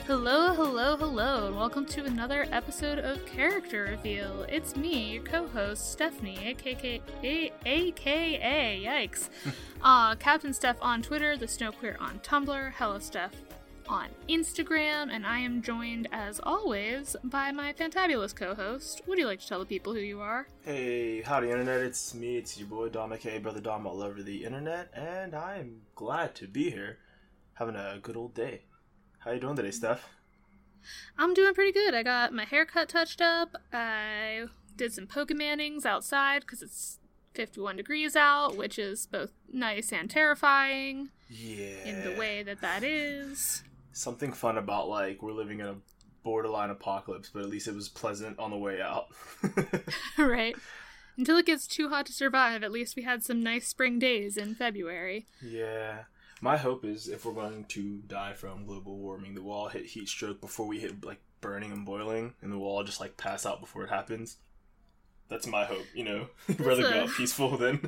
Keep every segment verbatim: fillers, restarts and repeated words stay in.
Hello, hello, hello, and welcome to another episode of Character Reveal. It's me, your co-host, Stephanie, aka, aka, yikes, uh, Captain Steph on Twitter, the Snowqueer on Tumblr, Hello Steph on Instagram, and I am joined, as always, by my fantabulous co-host. Would you like to tell the people who you are? Hey, howdy internet, it's me, it's your boy Dom, aka Brother Dom all over the internet, and I'm glad to be here, having a good old day. How you doing today, Steph? I'm doing pretty good. I got my haircut touched up. I did some Pokemonings outside because it's fifty-one degrees out, which is both nice and terrifying. Yeah. In the way that that is. Something fun about, like, we're living in a borderline apocalypse, but at least it was pleasant on the way out. Right. Until it gets too hot to survive, at least we had some nice spring days in February. Yeah. My hope is if we're going to die from global warming, that we'll all hit heat stroke before we hit, like, burning and boiling, and then we'll all just, like, pass out before it happens. That's my hope, you know? I'd rather a... go out peaceful than...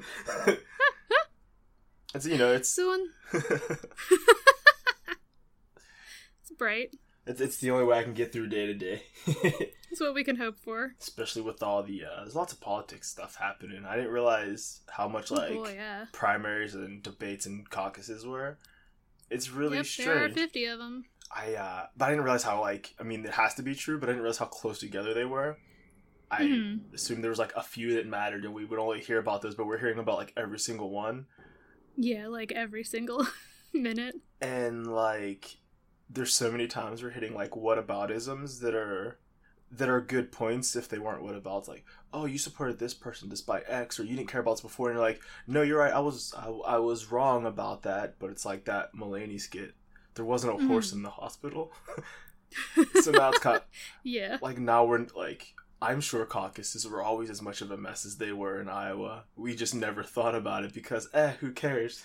it's, you know, it's... So un... It's bright. It's, it's the only way I can get through day to day. That's what we can hope for. Especially with all the, uh, there's lots of politics stuff happening. I didn't realize how much, like, oh, boy, yeah. primaries and debates and caucuses were. It's really yep, strange. There are fifty of them. I, uh, but I didn't realize how, like, I mean, it has to be true, but I didn't realize how close together they were. I mm-hmm. assumed there was, like, a few that mattered, and we would only hear about those, but we're hearing about, like, every single one. Yeah, like, every single minute. And, like... there's so many times we're hitting, like, whataboutisms that are that are good points if they weren't whatabouts. Like, oh, you supported this person despite X, or you didn't care about this before, and you're like, no, you're right, I was I, I was wrong about that. But it's like that Mulaney skit. There wasn't a mm-hmm. horse in the hospital. So now it's kind of, yeah. Like, now we're, like, I'm sure caucuses were always as much of a mess as they were in Iowa. We just never thought about it because, eh, who cares?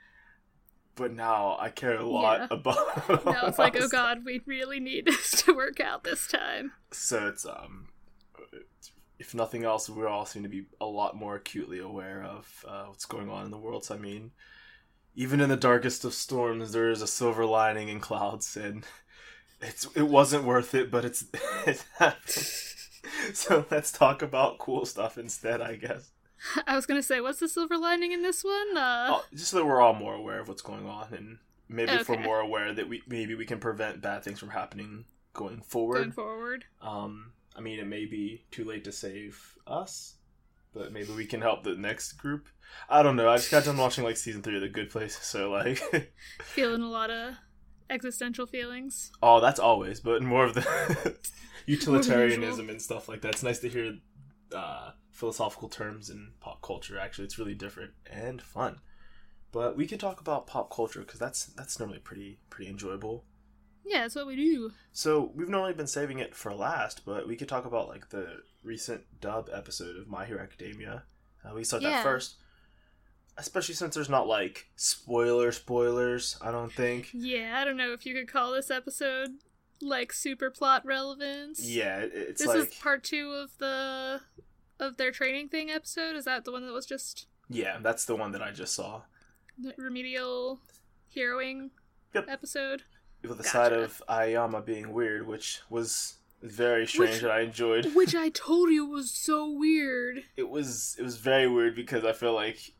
But now I care a lot yeah. about... Now it's like, oh god, we really need this to work out this time. So it's, um... if nothing else, we all seem to be a lot more acutely aware of uh, what's going on in the world. So, I mean, even in the darkest of storms, there is a silver lining in clouds, and it's it wasn't worth it, but it's it happened. So let's talk about cool stuff instead, I guess. I was going to say, what's the silver lining in this one? Uh... Oh, just so that we're all more aware of what's going on, and maybe okay. if we're more aware that we maybe we can prevent bad things from happening going forward. Going forward. Um, I mean, it may be too late to save us, but maybe we can help the next group. I don't know. I just got done watching, like, season three of The Good Place, so, like... Feeling a lot of existential feelings. Oh, that's always, but more of the utilitarianism and stuff like that. It's nice to hear... Uh, philosophical terms in pop culture. Actually, it's really different and fun. But we could talk about pop culture because that's that's normally pretty pretty enjoyable. Yeah, that's what we do. So we've normally been saving it for last, but we could talk about, like, the recent dub episode of My Hero Academia. Uh, we saw yeah. that first, especially since there's not, like, spoiler spoilers. I don't think. Yeah, I don't know if you could call this episode, like, super plot relevance. Yeah, it, it's this like... is part two of the... of their training thing episode? Is that the one that was just... Yeah, that's the one that I just saw. The remedial heroing yep. episode? With the gotcha. side of Aoyama being weird, which was very strange which, and I enjoyed. Which I told you was so weird. It was it was very weird because I feel like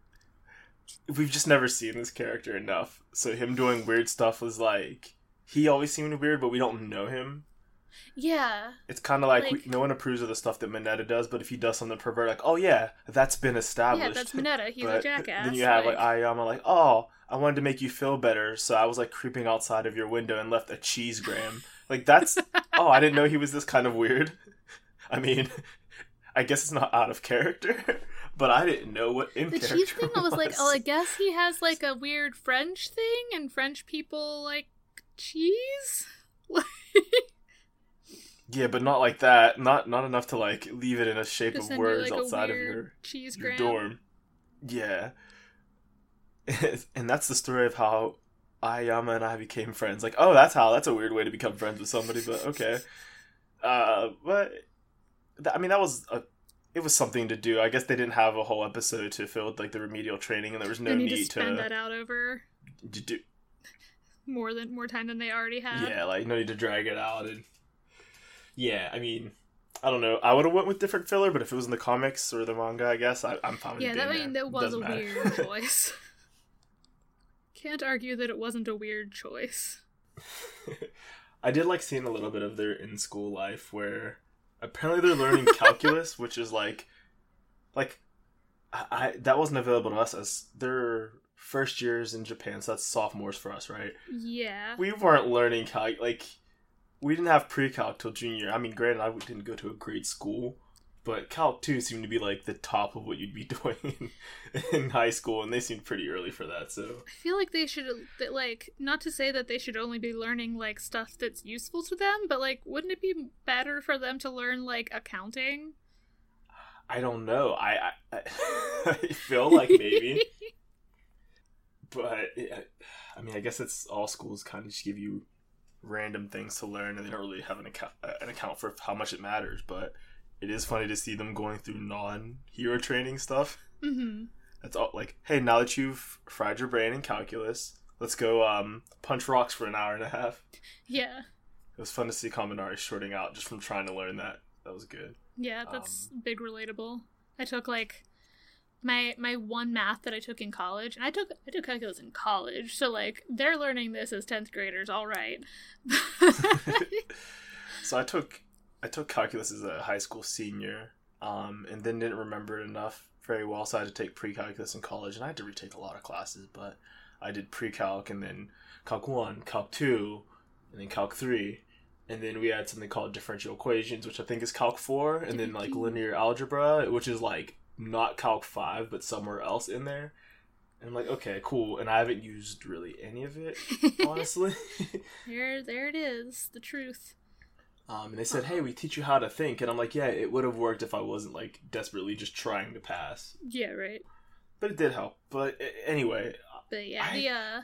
we've just never seen this character enough. So him doing weird stuff was like... he always seemed weird, but we don't know him. Yeah. It's kind of like, like we, no one approves of the stuff that Mineta does, but if he does something pervert, like, oh yeah, that's been established. Yeah, that's Mineta. He's a jackass. Then you have, like, like, Aoyama, like, oh, I wanted to make you feel better, so I was, like, creeping outside of your window and left a cheese gram. Like, that's, oh, I didn't know he was this kind of weird. I mean, I guess it's not out of character, but I didn't know what in the character cheese thing, was. I was like, oh, I guess he has, like, a weird French thing, and French people like cheese? Like... Yeah, but not like that. Not not enough to, like, leave it in a shape Just of words you, like, outside of your, your, your dorm. Yeah. And that's the story of how Aoyama and I became friends. Like, oh, that's how. That's a weird way to become friends with somebody, but okay. Uh, but, th- I mean, that was a... it was something to do. I guess they didn't have a whole episode to fill with, like, the remedial training, and there was no they need need to spend to... that out over... to do... more than more time than they already had. Yeah, like, no need to drag it out. And yeah, I mean, I don't know. I would have went with different filler, but if it was in the comics or the manga, I guess, I, I'm fine with yeah, it that, being I mean, there. that was Doesn't a matter. weird choice. Can't argue that it wasn't a weird choice. I did like seeing a little bit of their in-school life where apparently they're learning calculus, which is like, like, I, I that wasn't available to us as their first years in Japan, so that's sophomores for us, right? Yeah. We weren't learning cal, like, we didn't have pre-calc till junior year. I mean, granted, I didn't go to a great school, but Calc two seemed to be, like, the top of what you'd be doing in, in high school, and they seemed pretty early for that, so... I feel like they should, that, like, not to say that they should only be learning, like, stuff that's useful to them, but, like, wouldn't it be better for them to learn, like, accounting? I don't know. I, I, I feel like maybe. But, I mean, I guess it's all schools kind of just give you random things to learn, and they don't really have an account, an account for how much it matters, but... It is funny to see them going through non-hero training stuff. Mm-hmm. That's all, like, hey, now that you've fried your brain in calculus, let's go um, punch rocks for an hour and a half. Yeah. It was fun to see Kaminari shorting out just from trying to learn that. That was good. Yeah, that's Um, big relatable. I took, like, my my one math that I took in college, and I took I took calculus in college, so, like, they're learning this as tenth graders, all right. So I took... I took calculus as a high school senior, um, and then didn't remember it enough very well, so I had to take pre-calculus in college, and I had to retake a lot of classes, but I did pre-calc, and then calc one, calc two, and then calc three, and then we had something called differential equations, which I think is calc four, and then, like, linear algebra, which is, like, not calc five, but somewhere else in there. And I'm like, okay, cool, and I haven't used really any of it, honestly. there, there it is, the truth. Um, and they said, hey, we teach you how to think. And I'm like, yeah, it would have worked if I wasn't, like, desperately just trying to pass. Yeah, right. But it did help. But anyway. But yeah, I, the, uh...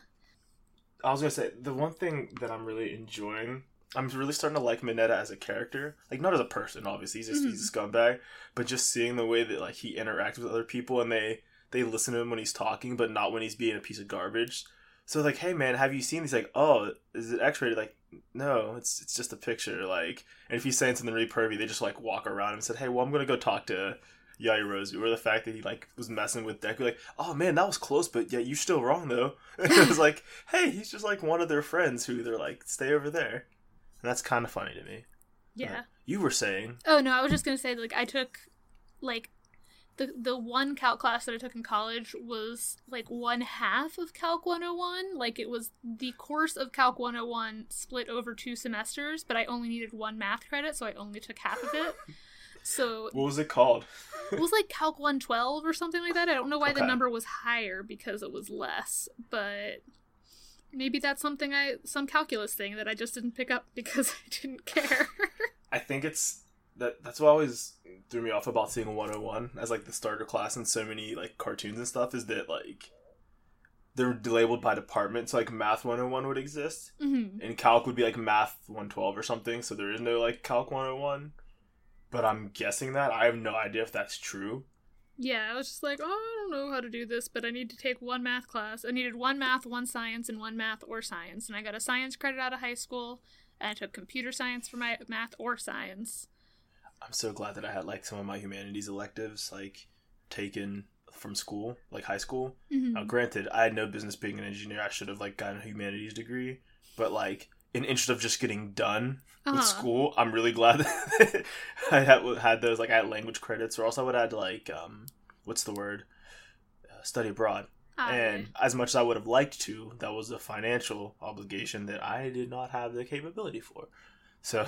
I was going to say, the one thing that I'm really enjoying, I'm really starting to like Mineta as a character. Like, not as a person, obviously. He's, just, mm-hmm. he's a scumbag. But just seeing the way that, like, he interacts with other people and they, they listen to him when he's talking, but not when he's being a piece of garbage. So, like, hey, man, have you seen? He's like, oh, is it X-rated? Like, no, it's it's just a picture. Like, and if he's saying something really pervy, they just, like, walk around and said, hey, well, I'm going to go talk to Yaoyorozu. Or the fact that he, like, was messing with Deku. Like, oh, man, that was close, but yeah, you're still wrong, though. And it was like, hey, he's just, like, one of their friends who they're like, stay over there. And that's kind of funny to me. Yeah. Uh, you were saying. Oh, no, I was just going to say, like, I took, like... The the one calc class that I took in college was, like, one half of Calc one oh one. Like, it was the course of Calc one oh one split over two semesters, but I only needed one math credit, so I only took half of it. So... What was it called? It was, like, Calc one twelve or something like that. I don't know why okay. the number was higher because it was less, but... Maybe that's something I... Some calculus thing that I just didn't pick up because I didn't care. I think it's... That that's what always threw me off about seeing one oh one as, like, the starter class in so many, like, cartoons and stuff, is that, like, they're labeled by department. So, like, Math one oh one would exist, mm-hmm. and Calc would be, like, Math one twelve or something, so there is no, like, Calc one oh one. But I'm guessing that. I have no idea if that's true. Yeah, I was just like, oh, I don't know how to do this, but I need to take one math class. I needed one math, one science, and one math or science. And I got a science credit out of high school, and I took computer science for my math or science. I'm so glad that I had, like, some of my humanities electives, like, taken from school, like high school. Mm-hmm. Now, granted, I had no business being an engineer. I should have, like, gotten a humanities degree. But, like, in interest of just getting done uh-huh. with school, I'm really glad that I had, had those. Like, I had language credits, or else I would have had to, like, um, what's the word? Uh, study abroad. Ah, and as much as I would have liked to, that was a financial obligation that I did not have the capability for. So...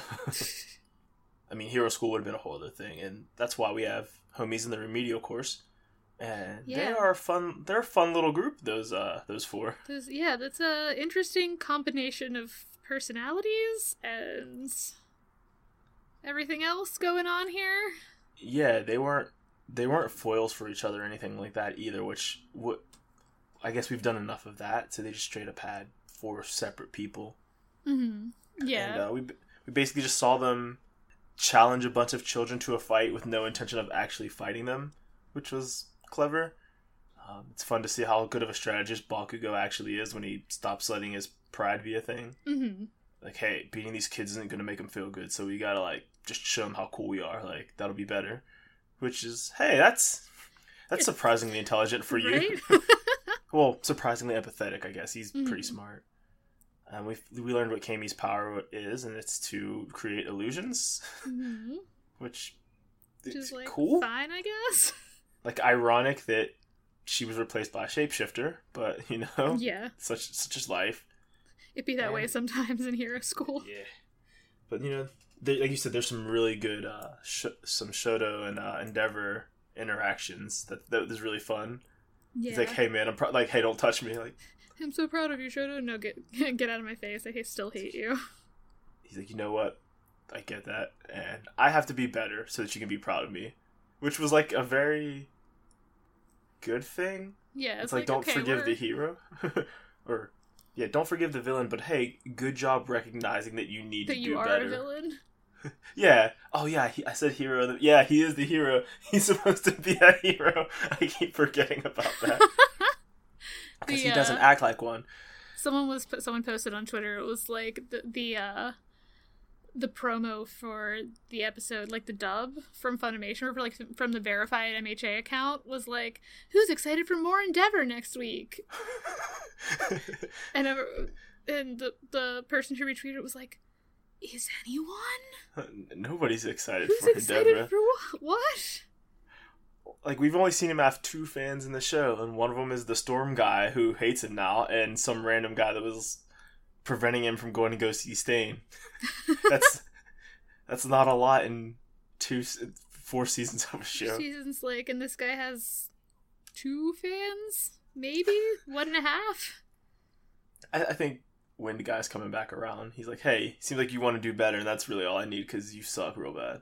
I mean, Hero School would have been a whole other thing, and that's why we have homies in the remedial course, and yeah. they are a fun. They're a fun little group. Those uh, those four. Those, yeah, that's a interesting combination of personalities and everything else going on here. Yeah, they weren't they weren't foils for each other or anything like that either. Which what I guess we've done enough of that, so they just straight up had four separate people. Mm-hmm. Yeah, and uh, we we basically just saw them challenge a bunch of children to a fight with no intention of actually fighting them, which was clever. Um, it's fun to see how good of a strategist Bakugo actually is when he stops letting his pride be a thing. Mm-hmm. Like, hey, beating these kids isn't going to make them feel good, so we gotta, like, just show them how cool we are. Like, that'll be better. Which is, hey, that's that's surprisingly intelligent for you. Right? Well, surprisingly empathetic, I guess. He's mm-hmm. pretty smart. And we we learned what Kami's power is, and it's to create illusions. Mm-hmm. Which, Which is, like, cool. fine, I guess. Like, ironic that she was replaced by a shapeshifter, but, you know, yeah, such such is life. It'd be that and, way sometimes in hero school. Yeah. But, you know, they, like you said, there's some really good, uh, sh- some Shoto and uh, Endeavor interactions that that was really fun. Yeah. He's like, hey, man, I'm pro- like, hey, don't touch me. Like, I'm so proud of you, Shoto. No, get get out of my face. I still hate you. He's like, you know what? I get that. And I have to be better so that you can be proud of me. Which was, like, a very good thing. Yeah, It's, it's like, like, don't okay, forgive we're... the hero. Or, yeah, don't forgive the villain, but hey, good job recognizing that you need that to you do are better. a villain. Yeah. Oh, yeah, he, I said hero. Yeah, he is the hero. He's supposed to be a hero. I keep forgetting about that. Because he uh, doesn't act like one. Someone was someone posted on Twitter. It was like the the uh, the promo for the episode, like the dub from Funimation, or for, like from the verified M H A account, was like, "Who's excited for more Endeavor next week?" and uh, and the the person who retweeted it was like, "Is anyone? Nobody's excited Who's for excited Endeavor. for what? What?" Like, we've only seen him have two fans in the show, and one of them is the Storm guy who hates him now, and some random guy that was preventing him from going to go see Stain. That's that's not a lot in two, four seasons of a show. Seasons, like, and this guy has two fans, maybe one and a half. I, I think Wind Guy's coming back around. He's like, hey, seems like you want to do better, and that's really all I need because you suck real bad.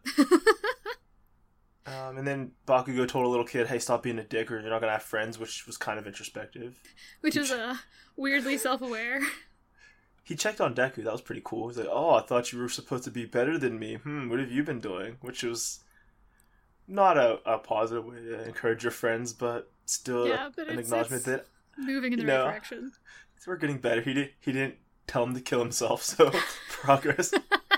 Um, and then Bakugo told a little kid, hey, stop being a dick or you're not going to have friends, which was kind of introspective. Which is uh, weirdly self-aware. He checked on Deku. That was pretty cool. He's like, oh, I thought you were supposed to be better than me. Hmm, what have you been doing? Which was not a, a positive way to encourage your friends, but still yeah, but an it's, acknowledgement it's that... moving in the you know, right direction. We're getting better. He, did, he didn't tell him to kill himself, so progress.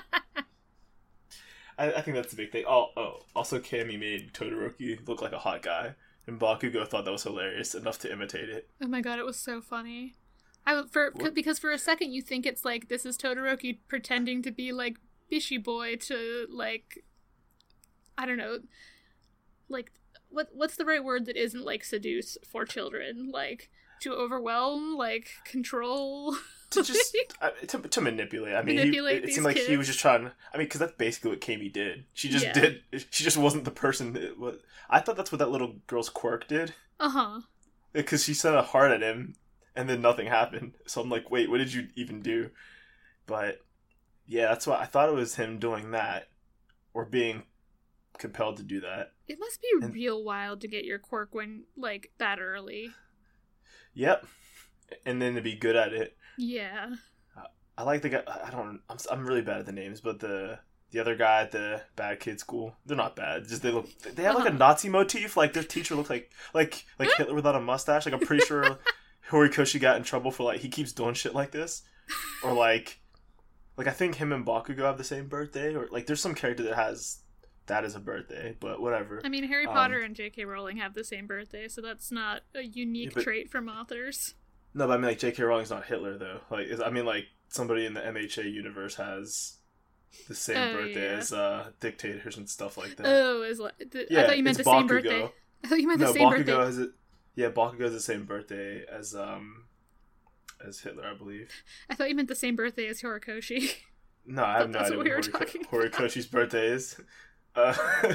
I, I think that's the big thing. Oh, oh, also Kami made Todoroki look like a hot guy, and Bakugo thought that was hilarious enough to imitate it. Oh my god, it was so funny. I for What? because for a second you think it's like this is Todoroki pretending to be like Bishy Boy to like I don't know, like what what's the right word that isn't like seduce for children, like to overwhelm, like control. To just uh, to, to manipulate. I mean, Manipulate he, it these seemed like kids. he was just trying. I mean, because that's basically what Kami did. She just Yeah. did. She just wasn't the person that was. I thought that's what that little girl's quirk did. Uh huh. Because she sent a heart at him, and then nothing happened. So I'm like, wait, what did you even do? But yeah, that's why I thought it was him doing that, or being compelled to do that. It must be And- real wild to get your quirk when like that early. Yep. And then to be good at it. Yeah. I like the guy. I don't. I'm. I'm really bad at the names, but the the other guy at the bad kid school, they're not bad. Just they look. They have like a Uh-huh. Nazi motif. Like their teacher looked like like like Hitler without a mustache. Like I'm pretty sure Horikoshi got in trouble for like he keeps doing shit like this, or like like I think him and Bakugo have the same birthday, or like there's some character that has that as a birthday. But whatever. I mean, Harry Um, Potter and J K Rowling have the same birthday, so that's not a unique Yeah, but- trait from authors. No, but I mean like J K Rowling's not Hitler though. Like is- I mean like somebody in the M H A universe has the same Oh, birthday yeah. as uh, dictators and stuff like that. Oh, is like th- Yeah, I thought you meant the it's same Bakugo. birthday. I thought you meant No, the same Bakugo birthday. has it. Yeah, Bakugo has the same birthday as um as Hitler, I believe. I thought you meant the same birthday as Horikoshi. No, I have no That's idea what what we were Horiko- talking about. Horikoshi's birthday is. Uh,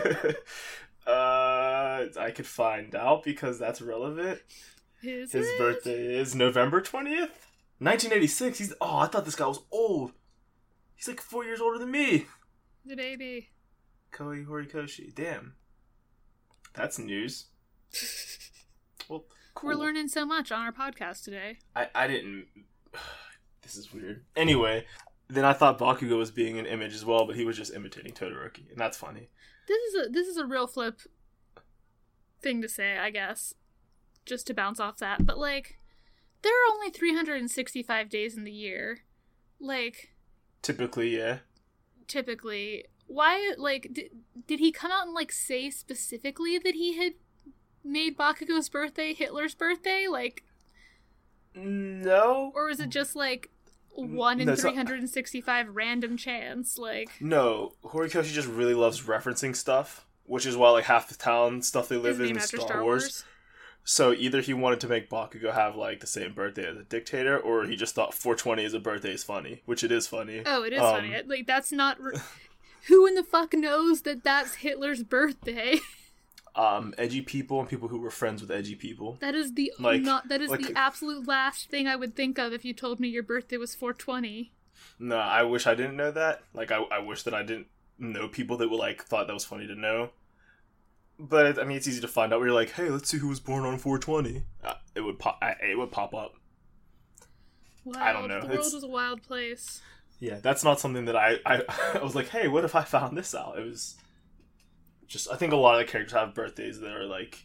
uh, I could find out because that's relevant. Is His it? birthday is November twentieth, nineteen eighty-six. He's oh, I thought this guy was old. He's like four years older than me. The baby. Koei Horikoshi. Damn. That's news. Well, cool. We're learning so much on our podcast today. I, I didn't... This is weird. Anyway, then I thought Bakugo was being an image as well, but he was just imitating Todoroki, and that's funny. This is a this is a real flip thing to say, I guess. just to bounce off that, but, like, there are only three hundred sixty-five days in the year. Like... Typically, yeah. Typically. Why, like, did, did he come out and, like, say specifically that he had made Bakugo's birthday Hitler's birthday? Like... No. Or was it just, like, one in no, three hundred sixty-five not... random chance? Like... No. Horikoshi just really loves referencing stuff, which is why, like, half the town stuff they live in is Star, Star Wars. Wars. So either he wanted to make Bakugo have, like, the same birthday as a dictator, or he just thought four twenty as a birthday is funny, which it is funny. Oh, it is um, funny. Like, that's not... Re- Who in the fuck knows that that's Hitler's birthday? um, edgy people and people who were friends with edgy people. That is the like, not. That is like, the absolute last thing I would think of if you told me your birthday was four twenty. No, I wish I didn't know that. Like, I, I wish that I didn't know people that were, like, thought that was funny to know. But, I mean, it's easy to find out where you're like, hey, let's see who was born on four twenty. Uh, it would pop. It would pop up. Wild. I don't know. The world it's... is a wild place. Yeah, that's not something that I, I I was like, hey, what if I found this out? It was just, I think a lot of the characters have birthdays that are, like...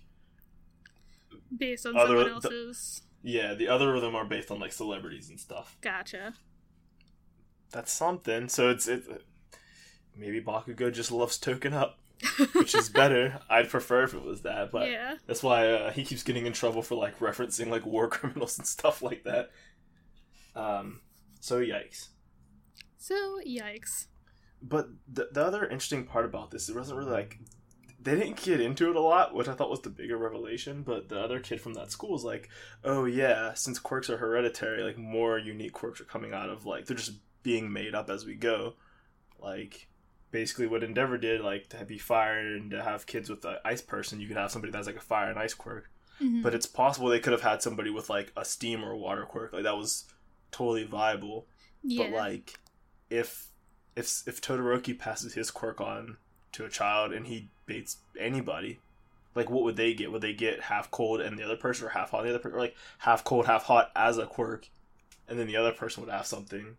Based on other, someone else's... The, yeah, the other of them are based on, like, celebrities and stuff. Gotcha. That's something. So it's... It, maybe Bakugo just loves token up, which is better. I'd prefer if it was that, but yeah. That's why uh, he keeps getting in trouble for, like, referencing, like, war criminals and stuff like that. Um, so yikes. So, yikes. But the, the other interesting part about this, it wasn't really, like, they didn't get into it a lot, which I thought was the bigger revelation, but the other kid from that school is like, oh yeah, since quirks are hereditary, like, more unique quirks are coming out of, like, they're just being made up as we go. Like, basically what Endeavor did, like, to be fire and to have kids with an ice person, you could have somebody that's, like, a fire and ice quirk. Mm-hmm. But it's possible they could have had somebody with, like, a steam or a water quirk. Like, that was totally viable. Yeah. But, like... If if if Todoroki passes his quirk on to a child and he baits anybody, like, what would they get? Would they get half cold and the other person, or half hot and the other person, or like half cold, half hot as a quirk, and then the other person would have something?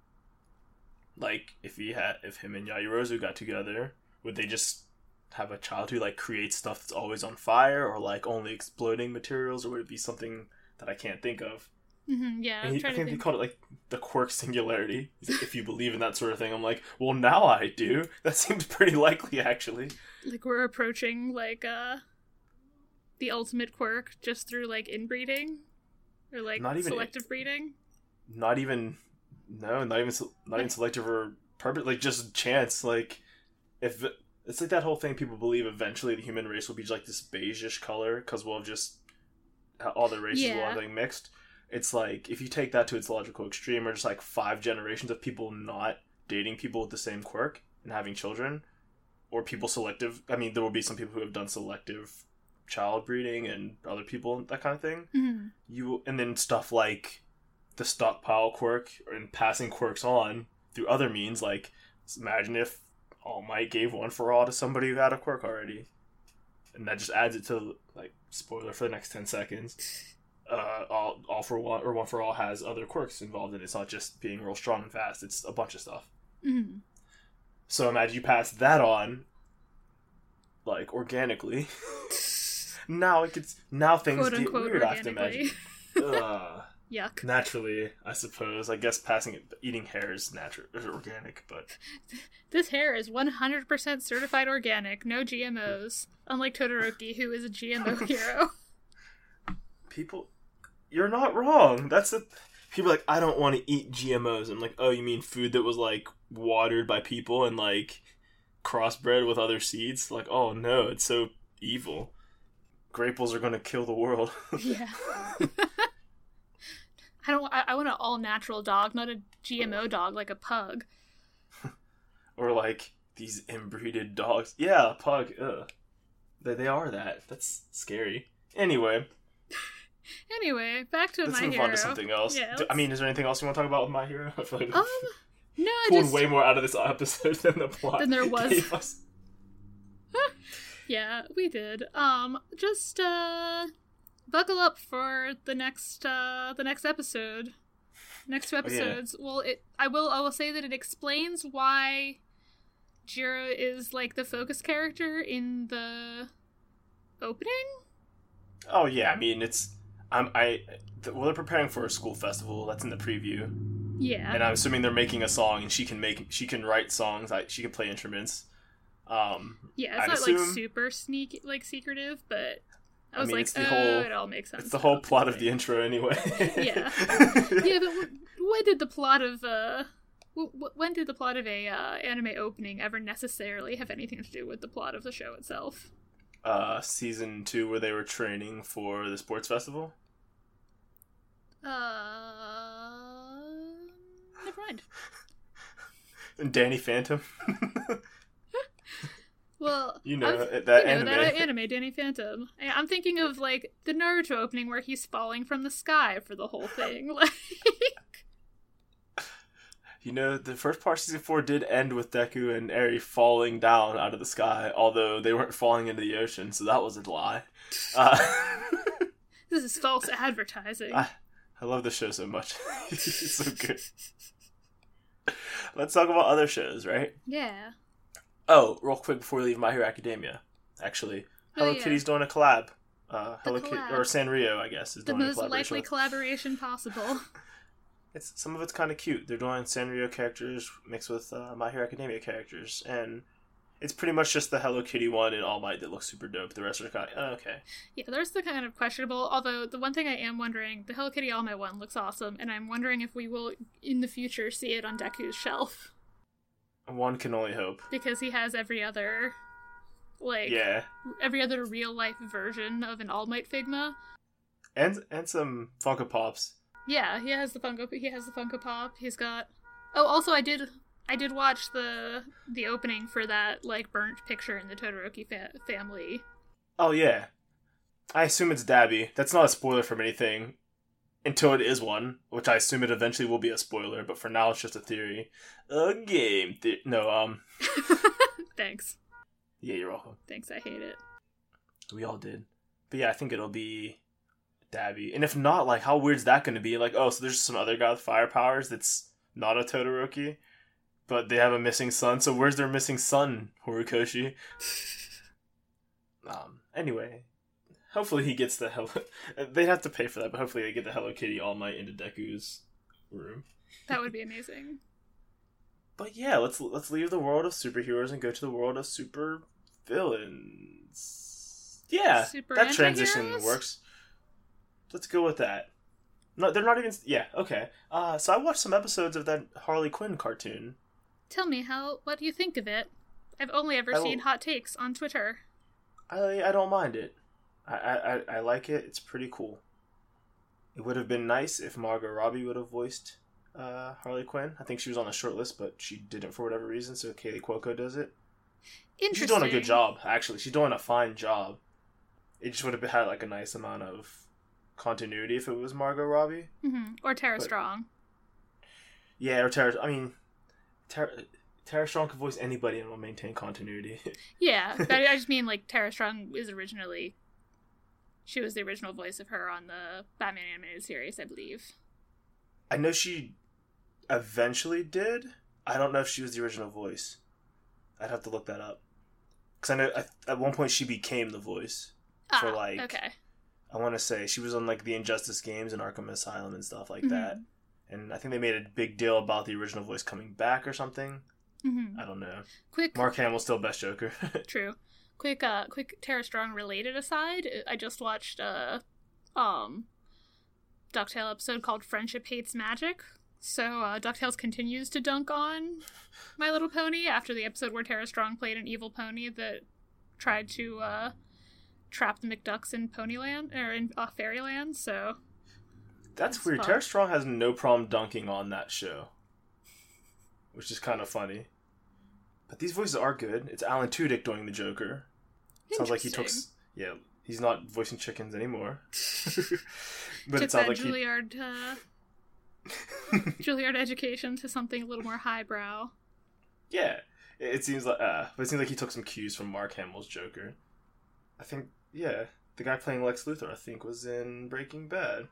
Like, if he had, if him and Yaoyorozu got together, would they just have a child who, like, creates stuff that's always on fire, or, like, only exploding materials, or would it be something that I can't think of? Mm-hmm, yeah, and he, I think, think they called it, like, the quirk singularity. If you believe in that sort of thing, I'm like, well, now I do. That seems pretty likely, actually. Like, we're approaching, like, uh, the ultimate quirk just through, like, inbreeding? Or, like, not even, selective breeding? Not even, no, not even, not even selective or purpose, like, just chance. Like, if, it's like that whole thing people believe eventually the human race will be, like, this beige-ish color, because we'll have just, all the races yeah. will have, like, mixed. It's like, if you take that to its logical extreme, or just like five generations of people not dating people with the same quirk and having children, or people selective, I mean, there will be some people who have done selective child breeding and other people, that kind of thing. Mm-hmm. You, and then stuff like the stockpile quirk and passing quirks on through other means, like, imagine if All Might gave one for all to somebody who had a quirk already. And that just adds it to, like, spoiler for the next ten seconds. Uh, all, all for one, or One for All has other quirks involved in it. It's not just being real strong and fast. It's a bunch of stuff. Mm-hmm. So imagine you pass that on, like, organically. now it gets, now things Quote, get unquote, weird, I have to imagine. uh, Yuck. Naturally, I suppose. I guess passing it, eating hair is natural, is organic, but... This hair is one hundred percent certified organic, no G M Os. Unlike Todoroki, who is a G M O hero. People... You're not wrong. That's the... People are like, I don't want to eat G M Os. I'm like, oh, you mean food that was, like, watered by people and, like, crossbred with other seeds? Like, oh, no, it's so evil. Graples are going to kill the world. Yeah. I don't. I, I want an all-natural dog, not a G M O dog, like a pug. Or, like, these inbreeded dogs. Yeah, a pug. Ugh. They, they are that. That's scary. Anyway... Anyway, back to let's My move Hero. on to something else. Yeah, I mean, is there anything else you want to talk about with My Hero? I feel like um, no, I pulled just... way more out of this episode than the plot than there was. gave us. Yeah, we did. Um, just uh, buckle up for the next uh the next episode. Next two episodes. Oh, yeah. Well, it. I will. I will say that it explains why Jiro is like the focus character in the opening. Oh yeah, I mean it's I'm I well they're preparing for a school festival. That's in the preview. Yeah. And I'm assuming they're making a song, and she can make she can write songs. Like she can play instruments. Um, yeah, it's I'd not assume, like super sneak like secretive, but I was I mean, like, it's the oh, whole, it all makes sense. It's the whole plot of the intro, anyway. yeah, yeah, but w- when did the plot of uh, w- w- when did the plot of a uh, anime opening ever necessarily have anything to do with the plot of the show itself? Uh, season two, where they were training for the sports festival. Uh, never mind. And Danny Phantom. Well, you know I'm, that you know, anime. that anime, Danny Phantom. I, I'm thinking of like the Naruto opening where he's falling from the sky for the whole thing. Like, you know, the first part of season four did end with Deku and Eri falling down out of the sky, although they weren't falling into the ocean, so that was a lie. Uh, this is false advertising. I, I love the show so much. It's so good. Let's talk about other shows, right? Yeah. Oh, real quick before we leave My Hero Academia, actually, Hello oh, yeah. Kitty's doing a collab. Uh, Hello collab. Kitty or Sanrio, I guess, is the doing a most collaboration. likely with... collaboration possible. It's some of it's kind of cute. They're doing Sanrio characters mixed with uh, My Hero Academia characters, and it's pretty much just the Hello Kitty one in All Might that looks super dope. The rest are kind of oh, okay. Yeah, there's the kind of questionable. Although the one thing I am wondering, the Hello Kitty All Might one looks awesome, and I'm wondering if we will in the future see it on Deku's shelf. One can only hope. Because he has every other, like, yeah, every other real life version of an All Might Figma, and and some Funko Pops. Yeah, he has the Funko. He has the Funko Pop. He's got. Oh, also, I did. I did watch the the opening for that like burnt picture in the Todoroki fa- family. Oh yeah, I assume it's Dabi. That's not a spoiler from anything. Until it is one, which I assume it eventually will be a spoiler, but for now it's just a theory. A game the- No, um... Thanks. Yeah, you're welcome. Thanks, I hate it. We all did. But yeah, I think it'll be Dabi. And if not, like, how weird's that going to be? Like, oh, so there's some other guy with fire powers that's not a Todoroki, but they have a missing son, so where's their missing son, Horikoshi? um, anyway... Hopefully he gets the Hello... They'd have to pay for that, but hopefully they get the Hello Kitty All Might into Deku's room. That would be amazing. But yeah, let's let's leave the world of superheroes and go to the world of super villains. Yeah, super that transition anti-heroes? works. Let's go with that. No, they're not even... Yeah, okay. Uh, so I watched some episodes of that Harley Quinn cartoon. Tell me, how... what do you think of it? I've only ever I seen will- hot takes on Twitter. I I don't mind it. I, I, I like it. It's pretty cool. It would have been nice if Margot Robbie would have voiced uh, Harley Quinn. I think she was on the short list, but she didn't for whatever reason, so Kaylee Cuoco does it. Interesting. She's doing a good job, actually. She's doing a fine job. It just would have had like a nice amount of continuity if it was Margot Robbie. Mm-hmm. Or Tara But- Strong. Yeah, or Tara... I mean, Tara, Tara Strong could voice anybody and will maintain continuity. Yeah, but I just mean, like, Tara Strong is originally... She was the original voice of her on the Batman animated series, I believe. I know she eventually did. I don't know if she was the original voice. I'd have to look that up. Because I know I, at one point she became the voice for, Ah, like... okay. I want to say she was on, like, the Injustice games and Arkham Asylum and stuff like Mhm. that. And I think they made a big deal about the original voice coming back or something. Mm-hmm. I don't know. Quick, Mark Hamill's still best Joker. true. Quick, uh, quick Tara Strong related aside. I just watched a, um, DuckTale episode called Friendship Hates Magic. So, uh, DuckTales continues to dunk on My Little Pony after the episode where Tara Strong played an evil pony that tried to, uh, trap the McDucks in Ponyland, or in uh, Fairyland, so... That's That's weird. fun. Tara Strong has no problem dunking on that show. Which is kind of funny. But these voices are good. It's Alan Tudyk doing the Joker. Sounds like he took... Interesting. Yeah, he's not voicing chickens anymore. but Took it sounds that like he... Juilliard, uh, Juilliard education to something a little more highbrow. Yeah, it it seems like, uh, but it seems like he took some cues from Mark Hamill's Joker. I think, yeah, the guy playing Lex Luthor, I think, was in Breaking Bad.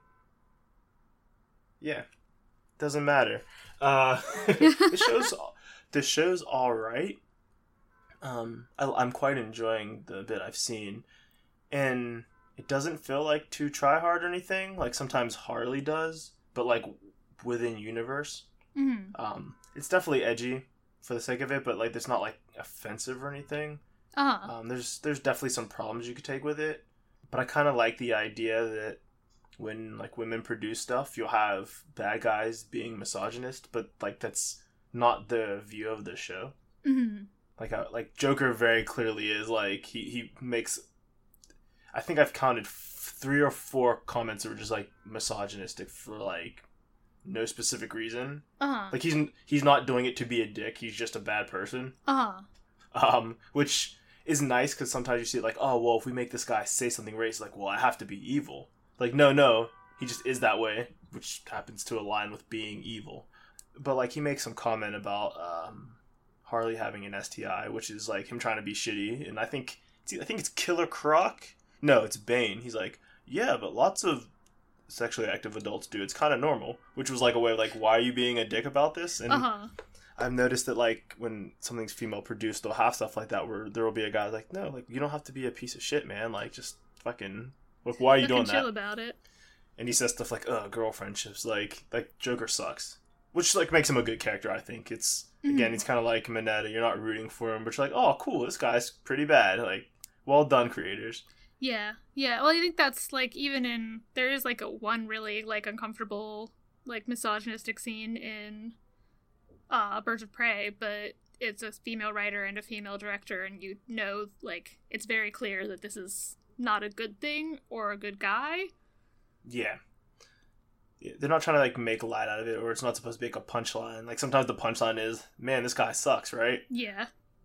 Yeah, doesn't matter. Uh, the show's the show's all right. Um, I, I'm quite enjoying the bit I've seen, and it doesn't feel like too try hard or anything. Like sometimes Harley does, but like within universe. Mm-hmm. Um, it's definitely edgy for the sake of it, but like it's not like offensive or anything. Uh-huh. Um, there's there's definitely some problems you could take with it, but I kind of like the idea that when like women produce stuff, you'll have bad guys being misogynist, but like that's not the view of the show. Mm-hmm. Like uh, like Joker very clearly is like he he makes. I think I've counted f- three or four comments that were just like misogynistic for like no specific reason. Uh-huh. Like he's he's not doing it to be a dick. He's just a bad person. Uh-huh. Um, which is nice because sometimes you see it like, oh well, if we make this guy say something racist, like, well, I have to be evil. Like, no, no, he just is that way, which happens to align with being evil. But like he makes some comment about um, Harley having an S T I, which is like him trying to be shitty, and I think I think it's Killer Croc. No, it's Bane. He's like, yeah, but lots of sexually active adults do. It's kind of normal, which was like a way of like, why are you being a dick about this? And uh-huh. I've noticed that like when something's female produced, they'll have stuff like that where there will be a guy like, no, like you don't have to be a piece of shit, man. Like just fucking, like why are you doing that? Chill about it. And he says stuff like, "Oh, girl friendships, like like Joker sucks," which like makes him a good character. I think it's mm-hmm. again, he's kind of like Mineta. You're not rooting for him, but you're like, "Oh, cool, this guy's pretty bad." Like, well done, creators. Yeah, yeah. Well, I think that's, like, even in... There is, like, a one really, like, uncomfortable, like, misogynistic scene in uh, Birds of Prey, but it's a female writer and a female director, and you know, like, it's very clear that this is not a good thing or a good guy. Yeah. yeah. They're not trying to, like, make light out of it, or it's not supposed to be, like, a punchline. Like, sometimes the punchline is, man, this guy sucks, right? Yeah.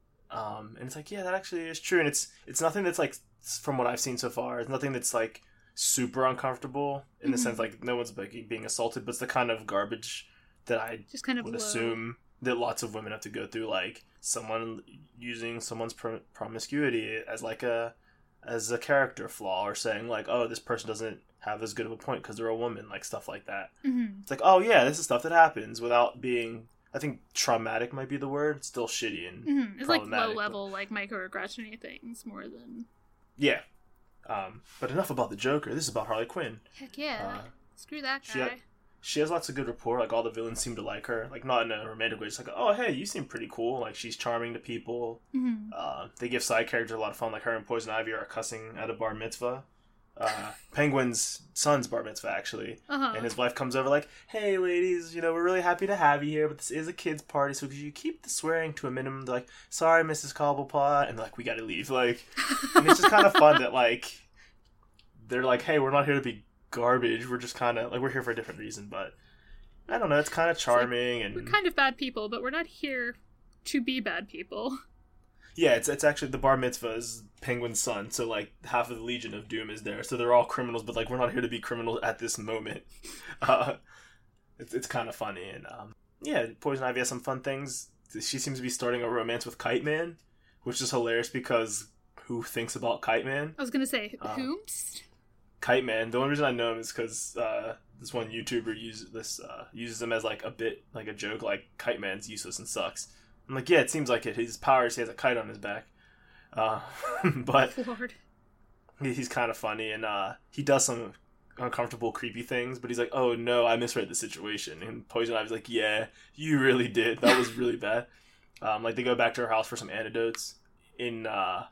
Um, and it's like, yeah, that actually is true, and it's it's nothing that's, like... From what I've seen so far, it's nothing that's like super uncomfortable in the mm-hmm. sense like no one's like being assaulted, but it's the kind of garbage that I just kind of would low. assume that lots of women have to go through, like someone using someone's prom- promiscuity as like a as a character flaw, or saying like, oh, this person doesn't have as good of a point because they're a woman, like stuff like that. Mm-hmm. It's like, oh yeah, this is stuff that happens without being. I think traumatic might be the word. It's still shitty and mm-hmm. It's like low level, but... like microaggression things more than. Yeah. Um, but enough about the Joker. This is about Harley Quinn. Heck yeah. Uh, Screw that guy. She, ha- she has lots of good rapport. Like, all the villains seem to like her. Like, not in a romantic way. Just like, oh, hey, you seem pretty cool. Like, she's charming to people. Mm-hmm. Uh, they give side characters a lot of fun. Like, her and Poison Ivy are cussing at a bar mitzvah. Uh, Penguin's son's bar mitzvah, actually. Uh-huh. And his wife comes over like, hey, ladies, you know, we're really happy to have you here, but this is a kid's party, so could you keep the swearing to a minimum? They're like, sorry, Missus Cobblepot. And they're like, we gotta leave. Like, and it's just kind of fun that, like, they're like, hey, we're not here to be garbage. We're just kind of, like, we're here for a different reason, but I don't know. It's kind of charming. Like, and we're kind of bad people, but we're not here to be bad people. Yeah, it's it's actually, the bar mitzvah is Penguin's son, so, like, half of the Legion of Doom is there. So they're all criminals, but, like, we're not here to be criminals at this moment. Uh, it's it's kind of funny. And, um, yeah, Poison Ivy has some fun things. She seems to be starting a romance with Kite Man, which is hilarious because who thinks about Kite Man? I was going to say, um, whomst? Kite Man. The only reason I know him is because uh, this one YouTuber uses, this, uh, uses him as, like, a bit, like, a joke, like, Kite Man's useless and sucks. I'm like, yeah, it seems like it. His powers, he has a kite on his back. Uh, but Lord. He's kind of funny, and uh, he does some uncomfortable, creepy things, but he's like, oh, no, I misread the situation. And Poison Ivy's like, yeah, you really did. That was really bad. Um, like, they go back to her house for some antidotes. In, uh,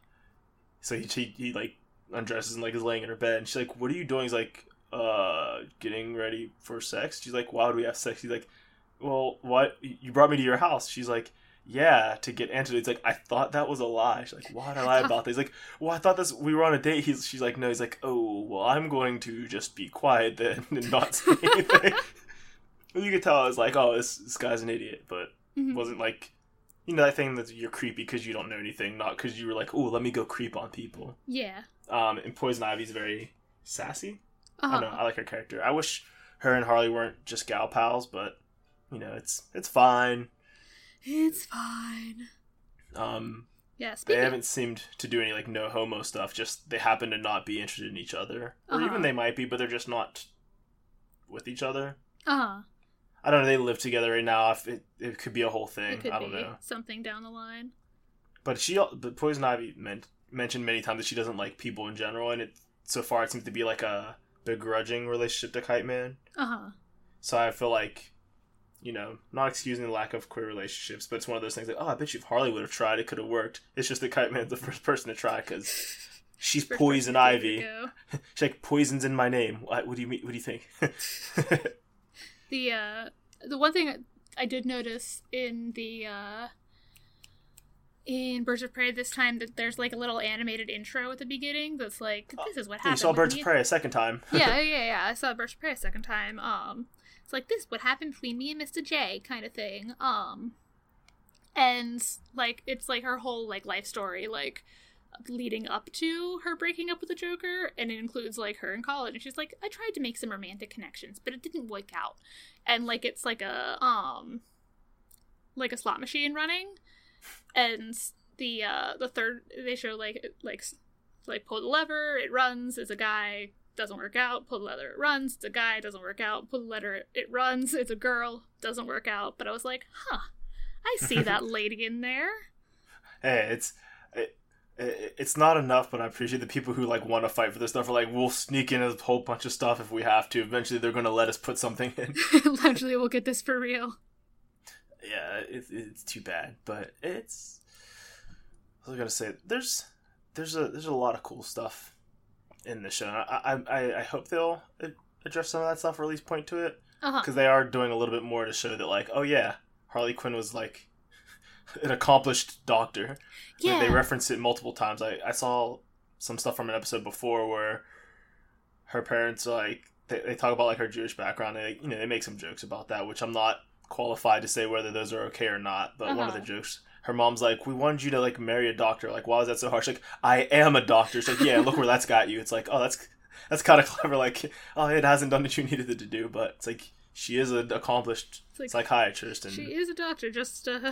so he, he, he, like, undresses and, like, is laying in her bed, and she's like, what are you doing? He's like, uh, getting ready for sex? She's like, why would we have sex? He's like, well, what? You brought me to your house. She's like, yeah, to get antidotes. Like, I thought that was a lie. She's like, why'd I lie about this? He's like, well, I thought this, we were on a date. He's, she's like, no. He's like, oh, well, I'm going to just be quiet then and not say anything. You could tell I was like, oh, this, this guy's an idiot, but mm-hmm. wasn't like, you know, that thing that you're creepy because you don't know anything, not because you were like, oh, let me go creep on people. Yeah. Um, and Poison Ivy's very sassy. Uh-huh. I don't know, I like her character. I wish her and Harley weren't just gal pals, but, you know, it's it's fine. It's fine. Um, yeah, they haven't seemed to do any, like, no homo stuff, just they happen to not be interested in each other. Or uh-huh. even they might be, but they're just not with each other. Uh-huh. I don't know, they live together right now. If it, it could be a whole thing. It could I don't be know. something down the line. But she, but Poison Ivy meant, mentioned many times that she doesn't like people in general, and it so far it seems to be like a begrudging relationship to Kite Man. Uh-huh. So I feel like, you know, not excusing the lack of queer relationships, but it's one of those things like, oh, I bet you if Harley would have tried, it could have worked. It's just that Kite Man's the first person to try because she's First Poison person to Ivy. go. She's like, poison's in my name. What, what do you mean? What do you think? The uh, the one thing I did notice in the uh, in Birds of Prey this time that there's like a little animated intro at the beginning that's like, this is what happened. You saw with Birds me- of Prey a second time. yeah, yeah, yeah. I saw Birds of Prey a second time. Um, it's like, this is what happened between me and Mister J, kind of thing. Um, and like it's like her whole like life story, like leading up to her breaking up with the Joker, and it includes like her in college, and she's like, I tried to make some romantic connections, but it didn't work out. And like it's like a um, like a slot machine running, and the uh the third they show like like like pull the lever, it runs, it's a guy, doesn't work out, pull the lever, it runs, it's a guy, doesn't work out, pull the lever, it runs, it's a girl, doesn't work out. But I was like, huh, I see that lady in there. Hey, it's it, it, it's not enough, but I appreciate the people who like want to fight for this stuff are like, we'll sneak in a whole bunch of stuff if we have to. Eventually they're going to let us put something in. Eventually we'll get this for real. Yeah, it, it's too bad, but it's, I was gonna say, there's there's a there's a lot of cool stuff in the show. I I I hope they'll address some of that stuff or at least point to it, because Uh-huh. they are doing a little bit more to show that, like, oh yeah, Harley Quinn was like an accomplished doctor. Yeah. They, they reference it multiple times. I I saw some stuff from an episode before where her parents like they, they talk about like her Jewish background. And they, you know, they make some jokes about that, which I'm not qualified to say whether those are okay or not. But uh-huh. one of the jokes, her mom's like, we wanted you to like marry a doctor. Like, why is that so harsh? Like, I am a doctor. It's like, yeah, look where that's got you. It's like, oh, that's that's kind of clever. Like, oh, it hasn't done what you needed it to do, but it's like she is an accomplished like, psychiatrist, and she is a doctor. Just uh...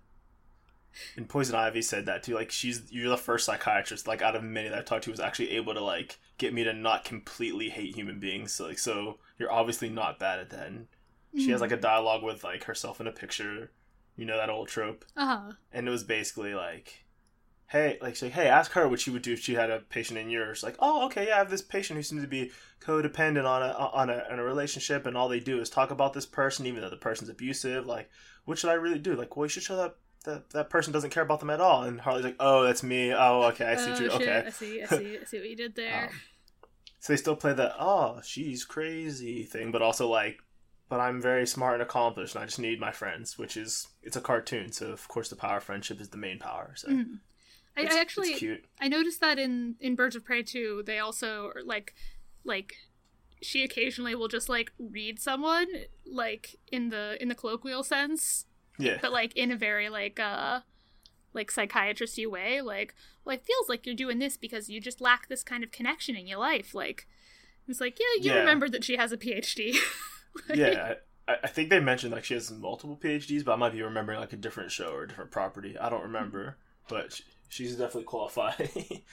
and Poison Ivy said that too. Like, she's you're the first psychiatrist like out of many that I've talked to who's actually able to like get me to not completely hate human beings. So like, so you're obviously not bad at that. And she has like a dialogue with like herself in a picture, you know, that old trope. Uh-huh. And it was basically like, hey, like, she's like, hey, ask her what she would do if she had a patient in yours. Like, oh, okay, yeah, I have this patient who seems to be codependent on a on a, on a relationship, and all they do is talk about this person, even though the person's abusive. Like, what should I really do? Like, well, you should show that that that person doesn't care about them at all. And Harley's like, oh, that's me. Oh, okay, I see. Oh, what you shit. Okay, I see. I see. I see what you did there. Um, so they still play the oh, she's crazy thing, but also like, but I'm very smart and accomplished, and I just need my friends, which is, it's a cartoon, so of course the power of friendship is the main power. So mm. I, I actually, it's cute. I noticed that in, in Birds of Prey too, they also, like, like, she occasionally will just, like, read someone, like, in the, in the colloquial sense. Yeah. But, like, in a very, like, uh, like, psychiatrist-y way. Like, well, it feels like you're doing this because you just lack this kind of connection in your life. Like, it's like, yeah, you yeah. remembered that she has a P H D. Like, yeah, I, I think they mentioned like she has multiple P H Ds, but I might be remembering like a different show or a different property. I don't remember, but she, she's definitely qualified.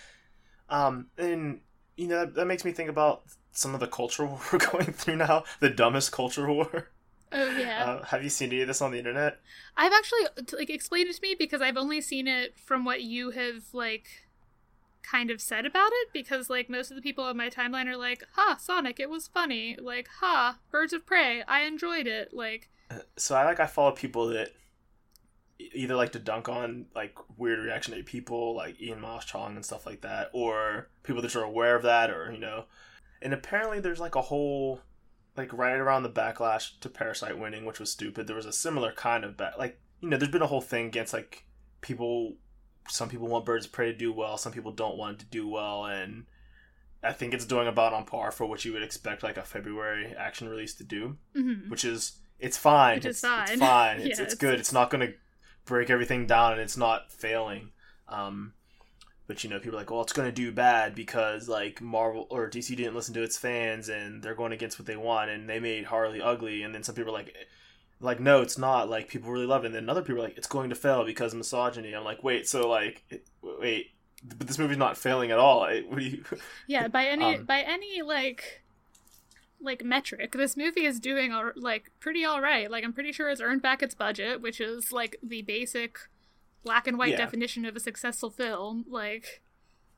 um, and you know that, that makes me think about some of the culture war we're going through now. The dumbest culture war. Oh yeah. Uh, have you seen any of this on the internet? I've actually like explained it to me because I've only seen it from what you have like kind of said about it, because like most of the people on my timeline are like, ha, Sonic, it was funny, like, ha, Birds of Prey, I enjoyed it, like. So I like I follow people that either like to dunk on like weird reactionary people like Ian Miles Chong and stuff like that, or people that are aware of that, or you know, and apparently there's like a whole like right around the backlash to Parasite winning, which was stupid, there was a similar kind of back like, you know, there's been a whole thing against like people. Some people want Birds of Prey to do well, some people don't want it to do well, and I think it's doing about on par for what you would expect like a February action release to do, mm-hmm. which is, it's fine. Which it's, is fine. It's fine. yeah, It's, it's it's good. It's not going to break everything down, and it's not failing. Um, but, you know, people are like, well, it's going to do bad because, like, Marvel or D C didn't listen to its fans, and they're going against what they want, and they made Harley ugly, and then some people are like... Like, no, it's not. Like, people really love it. And then other people are like, it's going to fail because of misogyny. I'm like, wait, so, like, it, wait, but this movie's not failing at all. It, what do you... Yeah, by any, um, by any, like, like, metric, this movie is doing, all, like, pretty alright. Like, I'm pretty sure it's earned back its budget, which is, like, the basic black and white yeah. definition of a successful film. Like...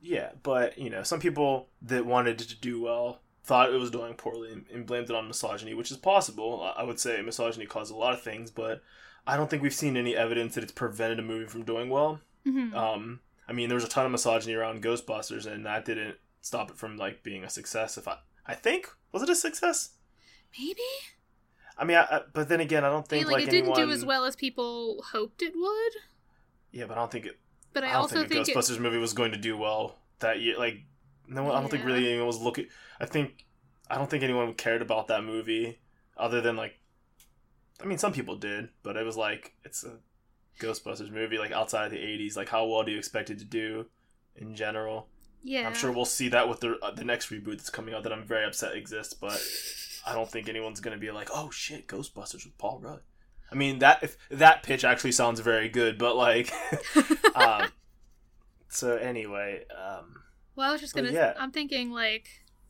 Yeah, but, you know, some people that wanted it to do well thought it was doing poorly and, and blamed it on misogyny, which is possible. I would say misogyny caused a lot of things, but I don't think we've seen any evidence that it's prevented a movie from doing well. Mm-hmm. Um, I mean, there was a ton of misogyny around Ghostbusters, and that didn't stop it from, like, being a success. If I, I think, was it a success? Maybe? I mean, I, I, but then again, I don't think, I mean, like, like, it didn't anyone... do as well as people hoped it would. Yeah, but I don't think it... But I, I don't also think a think Ghostbusters it... movie was going to do well that year. Like, no, I don't think Yeah. really anyone was looking... I think... I don't think anyone cared about that movie other than, like... I mean, some people did, but it was like, it's a Ghostbusters movie, like, outside of the eighties. Like, how well do you expect it to do in general? Yeah. I'm sure we'll see that with the uh, the next reboot that's coming out that I'm very upset exists, but I don't think anyone's going to be like, oh shit, Ghostbusters with Paul Rudd. I mean, that if that pitch actually sounds very good, but like... um, so anyway... Um, well, I was just gonna... yeah. I'm thinking, like...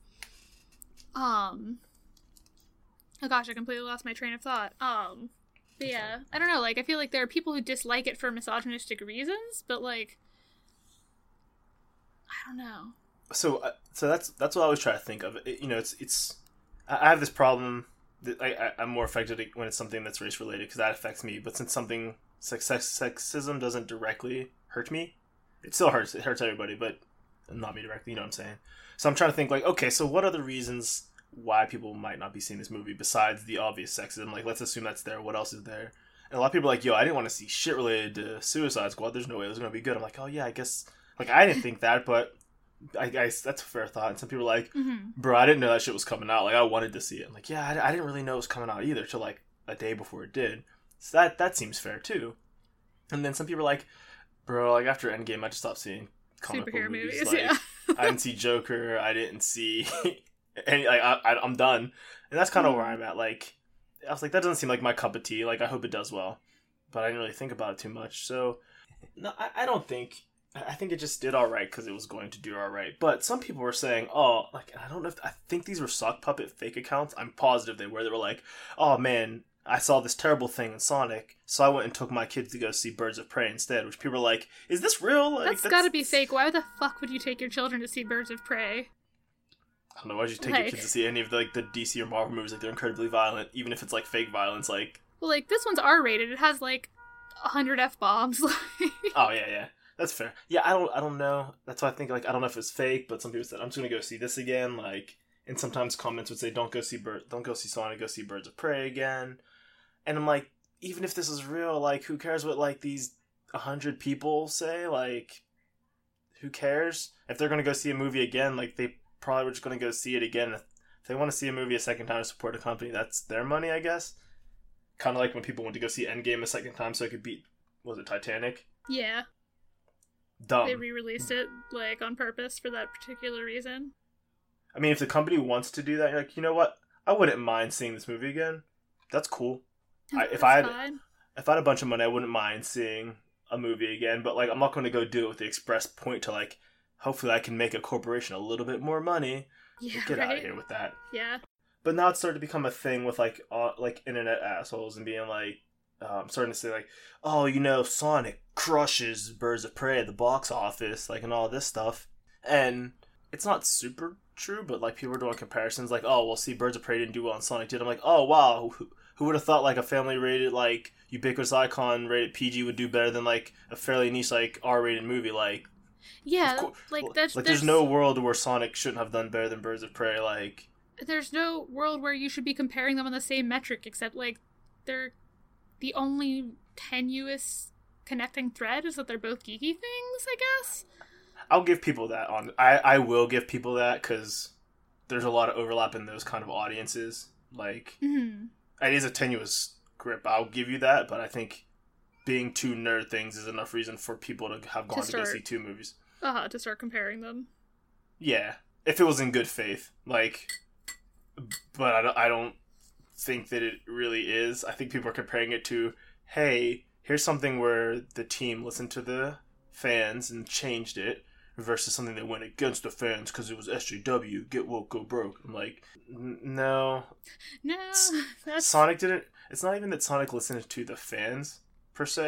Um... Oh gosh, I completely lost my train of thought. Um... But yeah, I don't know, like, I feel like there are people who dislike it for misogynistic reasons, but like... I don't know. So, uh, so that's that's what I always try to think of. It, you know, it's it's. I have this problem that I, I I'm more affected when it's something that's race related because that affects me. But since something sex, sex sexism doesn't directly hurt me, it still hurts. It hurts everybody, but not me directly. You know what I'm saying? So I'm trying to think like, okay, so what are the reasons why people might not be seeing this movie besides the obvious sexism? Like, let's assume that's there. What else is there? And a lot of people are like, yo, I didn't want to see shit related to Suicide Squad. There's no way it was gonna be good. I'm like, oh yeah, I guess. Like, I didn't think that, but I guess that's a fair thought. And some people are like, Mm-hmm. bro, I didn't know that shit was coming out. Like, I wanted to see it. I'm like, yeah, I, I didn't really know it was coming out either till, like, a day before it did. So that that seems fair, too. And then some people are like, bro, like, after Endgame, I just stopped seeing comic book Superhero movies. movies, Like, yeah. I didn't see Joker. I didn't see any, like, I, I, I'm done. And that's kind of Mm-hmm. where I'm at. Like, I was like, that doesn't seem like my cup of tea. Like, I hope it does well. But I didn't really think about it too much. So, no, I, I don't think... I think it just did all right because it was going to do all right. But some people were saying, oh, like, I don't know if, I think these were sock puppet fake accounts. I'm positive they were. They were like, oh man, I saw this terrible thing in Sonic, so I went and took my kids to go see Birds of Prey instead, which people were like, is this real? Like, That's, that's gotta be fake. Why the fuck would you take your children to see Birds of Prey? I don't know, why'd you take like... your kids to see any of the, like, the D C or Marvel movies? Like, they're incredibly violent, even if it's, like, fake violence, like... Well, like, this one's R-rated. It has, like, a hundred F-bombs. Oh, yeah, yeah. That's fair. Yeah, I don't I don't know. That's why I think, like, I don't know if it's fake, but some people said, I'm just gonna go see this again, like, and sometimes comments would say, don't go see Bird, don't go see Sonic, go see Birds of Prey again. And I'm like, even if this is real, like, who cares what, like, these a hundred people say? Like, who cares? If they're gonna go see a movie again, like, they probably were just gonna go see it again. If they want to see a movie a second time to support a company, that's their money, I guess. Kind of like when people went to go see Endgame a second time so it could beat, was it Titanic? Yeah. Dumb. They re-released it, like, on purpose for that particular reason. I mean, if the company wants to do that, you're like, you know what? I wouldn't mind seeing this movie again. That's cool. I, if That's I had fine. if I had a bunch of money, I wouldn't mind seeing a movie again. But, like, I'm not going to go do it with the express point to, like, hopefully I can make a corporation a little bit more money. Yeah, Get right? out of here with that. Yeah. But now it's started to become a thing with, like, uh, like internet assholes and being like, um, starting to say, like, oh, you know, Sonic crushes Birds of Prey at the box office, like, and all this stuff. And it's not super true, but, like, people are doing comparisons, like, oh, well, see, Birds of Prey didn't do well and Sonic did. I'm like, oh, wow, who, who would have thought, like, a family-rated, like, ubiquitous icon rated P G would do better than, like, a fairly niche, like, R-rated movie, like... Yeah, course, like, that's... Like, there's, there's no world where Sonic shouldn't have done better than Birds of Prey, like... There's no world where you should be comparing them on the same metric, except, like, they're... The only tenuous connecting thread is that they're both geeky things, I guess? I'll give people that. on. I, I will give people that, because there's a lot of overlap in those kind of audiences. Like, Mm-hmm. it is a tenuous grip. I'll give you that, but I think being two nerd things is enough reason for people to have gone to, To go start- see two movies. Uh-huh, to start comparing them. Yeah, if it was in good faith. Like, but I don't, I don't think that it really is. I think people are comparing it to, hey, here's something where the team listened to the fans and changed it, versus something that went against the fans because it was S J W, get woke, go broke. I'm like, n- no. No, that's... Sonic didn't... It's not even that Sonic listened to the fans, per se.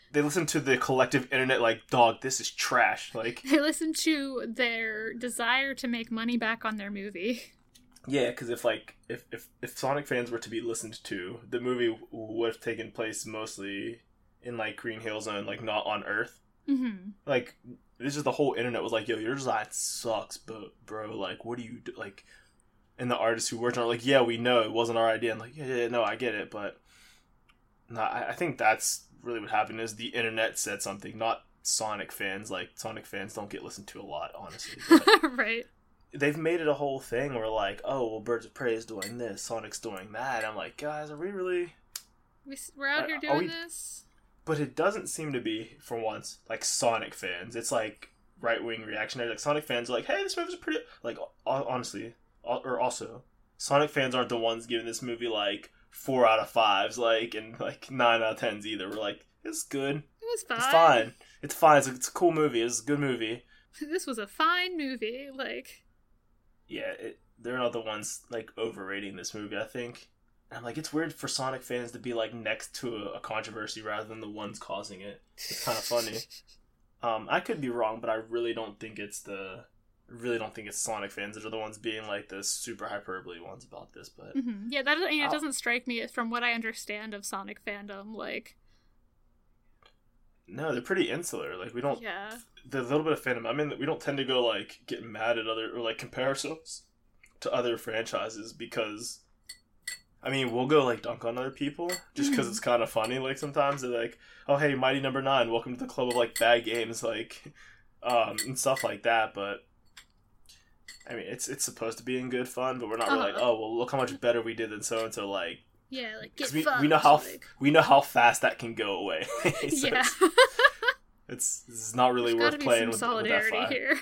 they listen to the collective internet like, dog, this is trash. Like they listen to their desire to make money back on their movie. Yeah, because if like if, if if Sonic fans were to be listened to, the movie would have taken place mostly in like Green Hill Zone, like not on Earth. Mm-hmm. Like this is the whole internet was like, yo, your design sucks, but bro, like, what do you do? Like, and the artists who worked on it, like, yeah, we know it wasn't our idea. I'm like, yeah, yeah, no, I get it, but no, I, I think that's really what happened is the internet said something, not Sonic fans. Like Sonic fans don't get listened to a lot, honestly. But right. They've made it a whole thing where like, oh, well, Birds of Prey is doing this, Sonic's doing that. I'm like, guys, are we really? We, we're out here are, doing are we... this? But it doesn't seem to be, for once, like Sonic fans. It's like right-wing reactionary. Like Sonic fans are like, hey, this movie's pretty... Like, honestly, or also, Sonic fans aren't the ones giving this movie like four out of fives, like, and like nine out of tens either. We're like, it's good. It was fine. It's fine. It's fine. It's a, it's a cool movie. It's a good movie. This was a fine movie. Like... Yeah, it, they're not the ones, like, overrating this movie, I think. And I'm like, it's weird for Sonic fans to be, like, next to a, a controversy rather than the ones causing it. It's kind of funny. Um, I could be wrong, but I really don't think it's the... really don't think it's Sonic fans that are the ones being, like, the super hyperbole ones about this, but... Mm-hmm. Yeah, that I mean, it doesn't strike me, from what I understand of Sonic fandom, like... No, they're pretty insular. Like, we don't... Yeah. The little bit of fandom, I mean, we don't tend to go, like, get mad at other... Or, like, compare ourselves to other franchises because... I mean, we'll go, like, dunk on other people just because it's kind of funny, like, sometimes. They're like, oh, hey, Mighty Number Nine, welcome to the club of, like, bad games, like... Um, and stuff like that, but... I mean, it's it's supposed to be in good fun, but we're not really uh, like, oh, well, look how much better we did than so-and-so, like... Yeah, like, get we, fucked. We know, how, like... we know how fast that can go away. So yeah. It's, it's, it's not really There's worth playing some with, with that fire. here.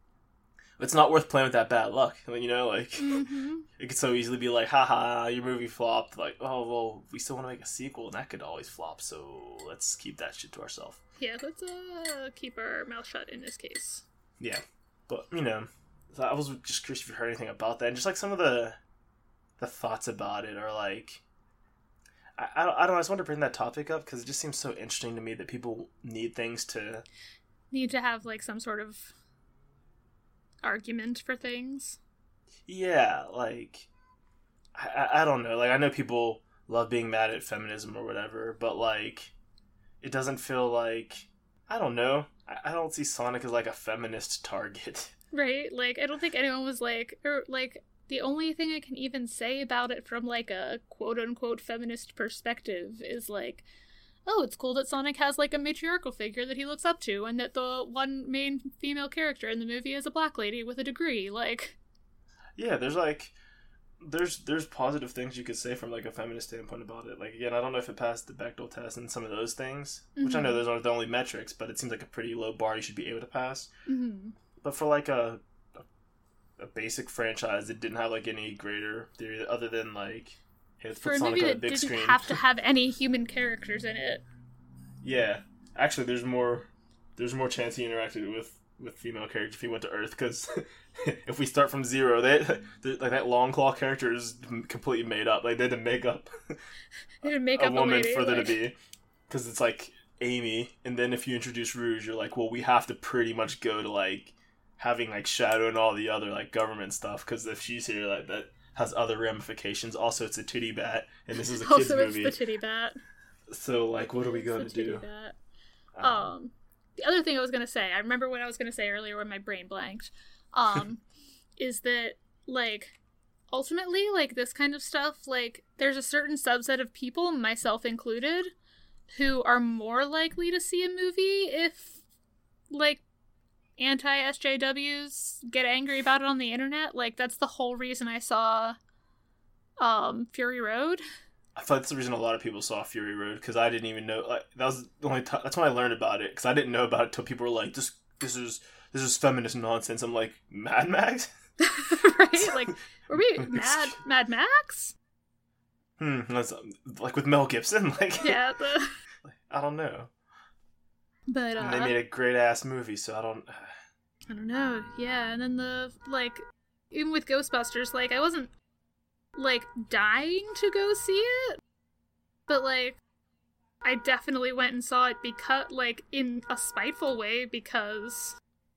It's not worth playing with that bad luck. You know, like, mm-hmm. It could so easily be like, haha, your movie flopped. Like, oh, well, we still want to make a sequel, and that could always flop, so let's keep that shit to ourselves. Yeah, let's uh, keep our mouth shut in this case. Yeah, but, you know, I was just curious if you heard anything about that, and just, like, some of the the thoughts about it are, like, I, I, don't, I don't know, I just wanted to bring that topic up, because it just seems so interesting to me that people need things to... Need to have, like, some sort of argument for things. Yeah, like, I, I don't know, like, I know people love being mad at feminism or whatever, but, like, it doesn't feel like, I don't know, I, I don't see Sonic as, like, a feminist target. Right, like, I don't think anyone was, like, or, like, the only thing I can even say about it from, like, a quote-unquote feminist perspective is, like, oh, it's cool that Sonic has, like, a matriarchal figure that he looks up to, and that the one main female character in the movie is a black lady with a degree, like... Yeah, there's, like, there's there's positive things you could say from, like, a feminist standpoint about it. Like, again, I don't know if it passed the Bechdel test and some of those things, mm-hmm. which I know those aren't the only metrics, but it seems like a pretty low bar you should be able to pass. Mm-hmm. But for, like, a, a, a basic franchise that didn't have, like, any greater theory other than, like... Hey, for a movie that didn't screen. have to have any human characters in it. Yeah, actually, there's more. There's more chance he interacted with, with female characters if he went to Earth. Because if we start from zero, they like that Long Claw character is completely made up. Like they had to make up. They had to make a up woman a lady, for there like... to be. Because it's like Amy, and then if you introduce Rouge, you're like, well, we have to pretty much go to like having like Shadow and all the other like government stuff. Because if she's here, like that. Has other ramifications. Also, it's a titty bat, and this is a kids also, movie. Also, it's the titty bat. So, like, what are we going to do? Um, um, the other thing I was going to say, I remember what I was going to say earlier when my brain blanked, um, is that, like, ultimately, like, this kind of stuff, like, there's a certain subset of people, myself included, who are more likely to see a movie if, like, anti-S J Ws get angry about it on the internet. Like, that's the whole reason I saw um, Fury Road. I thought that's the reason a lot of people saw Fury Road, because I didn't even know, like, that was the only time, that's when I learned about it, because I didn't know about it until people were like, this this is this is feminist nonsense. I'm like, Mad Max? Right? Like, were we Mad, Mad Max? Hmm, that's, like, with Mel Gibson? Like, yeah, the... I don't know. But, uh... And they made a great-ass movie, so I don't... I don't know, yeah, and then the, like, even with Ghostbusters, like, I wasn't, like, dying to go see it, but, like, I definitely went and saw it because, like, in a spiteful way, because,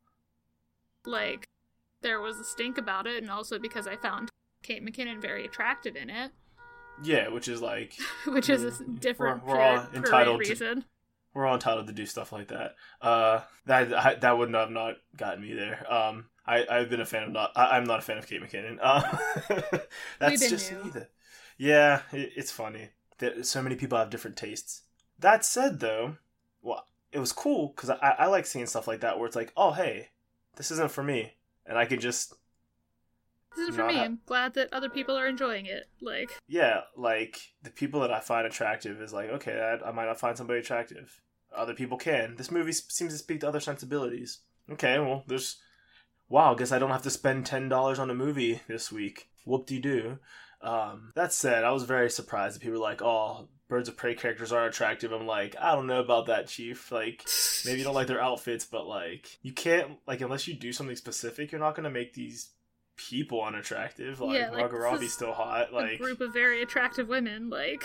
like, there was a stink about it, and also because I found Kate McKinnon very attractive in it. Yeah, which is like... which is a different we're, we're all per, entitled per reason. To, we're all entitled to do stuff like that. Uh, that I, that would have not gotten me there. Um, I, I've been a fan of not... I, I'm not a fan of Kate McKinnon. Uh, that's just new. me. That, yeah, it, it's funny that so many people have different tastes. That said, though, well, it was cool, because I, I like seeing stuff like that, where it's like, oh, hey, this isn't for me. And I can just... This isn't for me. Ha- I'm glad that other people are enjoying it. Like, yeah, like, the people that I find attractive is like, okay, I, I might not find somebody attractive. Other people can. This movie seems to speak to other sensibilities. Okay, well, there's... Wow, I guess I don't have to spend ten dollars on a movie this week. Whoop-de-doo. Um, that said, I was very surprised that people were like, oh, Birds of Prey characters aren't attractive. I'm like, I don't know about that, Chief. Like, maybe you don't like their outfits, but, like, you can't, like, unless you do something specific, you're not going to make these people unattractive. Like, yeah, like Margot Robbie's still hot. Like, a group of very attractive women, like...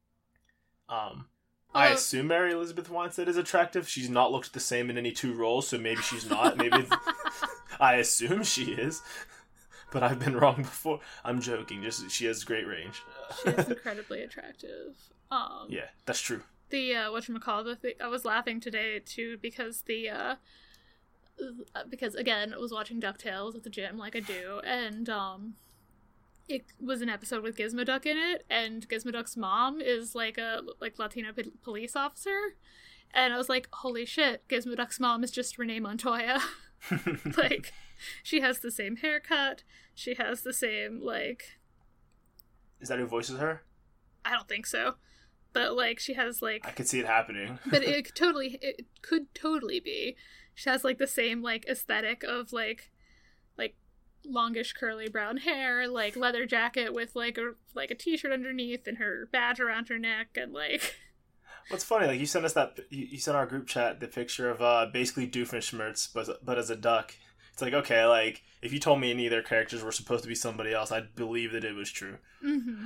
Um, I uh, assume Mary Elizabeth Winstead is attractive. She's not looked the same in any two roles, so maybe she's not. Maybe... I assume she is. But I've been wrong before. I'm joking. Just she has great range. She's incredibly attractive. Um, yeah, that's true. The uh, whatchamacallit, the thing, I was laughing today too because the uh, because again I was watching DuckTales at the gym like I do, and um, it was an episode with Gizmoduck in it, and Gizmoduck's mom is like a like Latino p- police officer, and I was like, holy shit, Gizmoduck's mom is just Renee Montoya. Like, she has the same haircut. She has the same, like... Is that who voices her? I don't think so. But, like, she has, like... I could see it happening. But it could totally... It could totally be. She has, like, the same, like, aesthetic of, like... Like, longish, curly brown hair, like, leather jacket with, like, a like a t-shirt underneath and her badge around her neck, and, like... What's funny, like, you sent us that... You, you sent our group chat the picture of, uh, basically Doofenshmirtz, but, but as a duck. It's like, okay, like, if you told me any of their characters were supposed to be somebody else, I'd believe that it was true. Mm-hmm.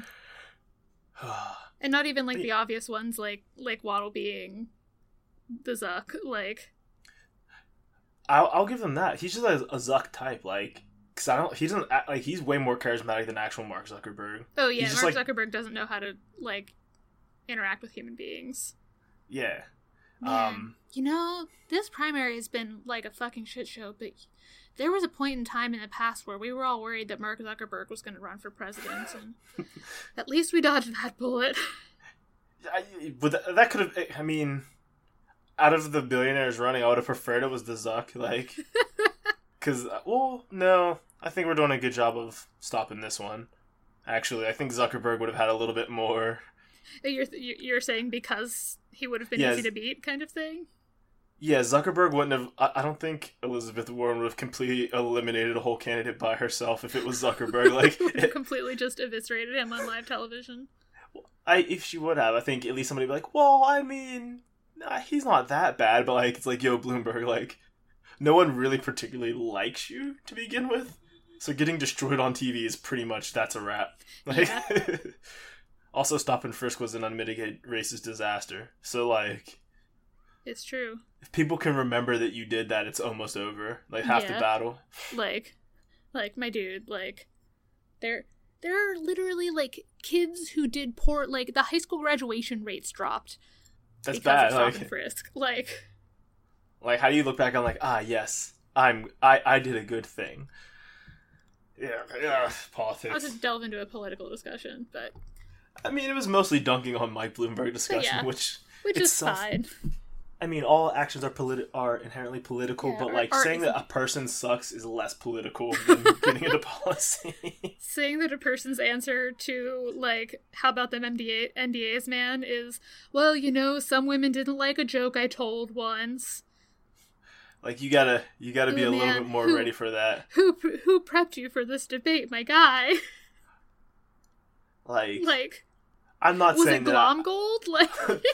And not even, like, the obvious ones, like, like Waddle being the Zuck, like... I'll, I'll give them that. He's just a, a Zuck type, like... Because I don't... He doesn't... Act, like, he's way more charismatic than actual Mark Zuckerberg. Oh, yeah, Mark like, Zuckerberg doesn't know how to, like, interact with human beings. Yeah. Man, um, you know, this primary has been, like, a fucking shit show, but... There was a point in time in the past where we were all worried that Mark Zuckerberg was going to run for president, and at least we dodged that bullet. I, but that could have, I mean, out of the billionaires running, I would have preferred it was the Zuck, like, because, well, no, I think we're doing a good job of stopping this one. Actually, I think Zuckerberg would have had a little bit more... You're, you're saying because he would have been yes. easy to beat, kind of thing? Yeah, Zuckerberg wouldn't have... I, I don't think Elizabeth Warren would have completely eliminated a whole candidate by herself if it was Zuckerberg. Like, it, completely just eviscerated him on live television. I If she would have, I think at least somebody would be like, well, I mean, nah, he's not that bad, but, like, it's like, yo, Bloomberg, like, no one really particularly likes you to begin with, so getting destroyed on T V is pretty much, that's a wrap. Like, yeah. Also, Stop and Frisk was an unmitigated racist disaster, so, like... It's true. If people can remember that you did that, it's almost over. Like, half yeah. the battle. Like, like, my dude, like, there, there are literally, like, kids who did poor, like, the high school graduation rates dropped. That's because bad. Of Stop like, and Frisk. Like, like, how do you look back on, like, ah, yes, I'm, I, I did a good thing. Yeah, yeah, politics. I'll just delve into a political discussion, but... I mean, it was mostly dunking on Mike Bloomberg discussion, yeah, which... Which is fine. I mean, all actions are politi- are inherently political, yeah, but, like, or, or saying that a person sucks is less political than getting into policy. Saying that a person's answer to, like, how about them M D A- N D As, man, is, well, you know, some women didn't like a joke I told once. Like, you gotta, you gotta be Ooh, a man, little bit more who, ready for that. Who who prepped you for this debate, my guy? Like... Like... I'm not was saying it that... Glom Gold? Like...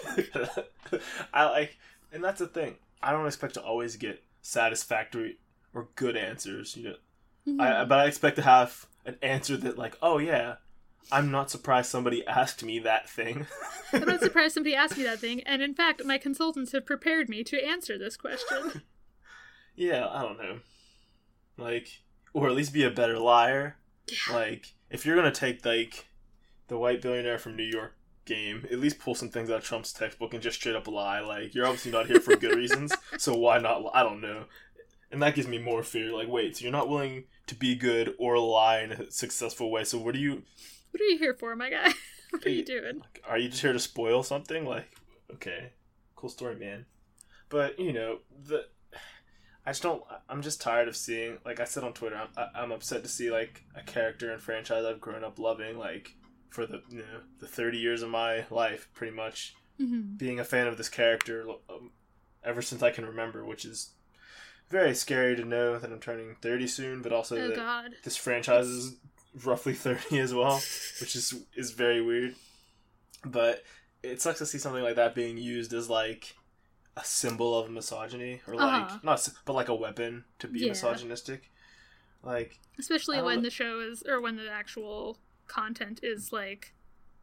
I like... And that's the thing. I don't expect to always get satisfactory or good answers, you know. Mm-hmm. I, but I expect to have an answer that, like, oh yeah, I'm not surprised somebody asked me that thing. I'm not surprised somebody asked me that thing, and in fact, my consultants have prepared me to answer this question. Yeah, I don't know. Like, or at least be a better liar. Yeah. Like, if you're gonna take, like, the white billionaire from New York game, at least pull some things out of Trump's textbook and just straight up lie. Like, you're obviously not here for good reasons, so why not lie? I don't know. And that gives me more fear. Like, wait, so you're not willing to be good or lie in a successful way, so what are you... What are you here for, my guy? What are you doing? Like, are you just here to spoil something? Like, okay, cool story, man. But, you know, the... I just don't... I'm just tired of seeing... Like I said on Twitter, I'm, I'm upset to see, like, a character and franchise I've grown up loving, like, for the, you know, the thirty years of my life, pretty much, mm-hmm. being a fan of this character um, ever since I can remember, which is very scary to know that I'm turning thirty soon, but also oh, that God. this franchise is roughly thirty as well, which is is very weird. But it sucks to see something like that being used as, like, a symbol of misogyny, or like uh-huh. not, but like a weapon to be yeah. misogynistic. Like, especially when know. the show is, or when the actual content is, like,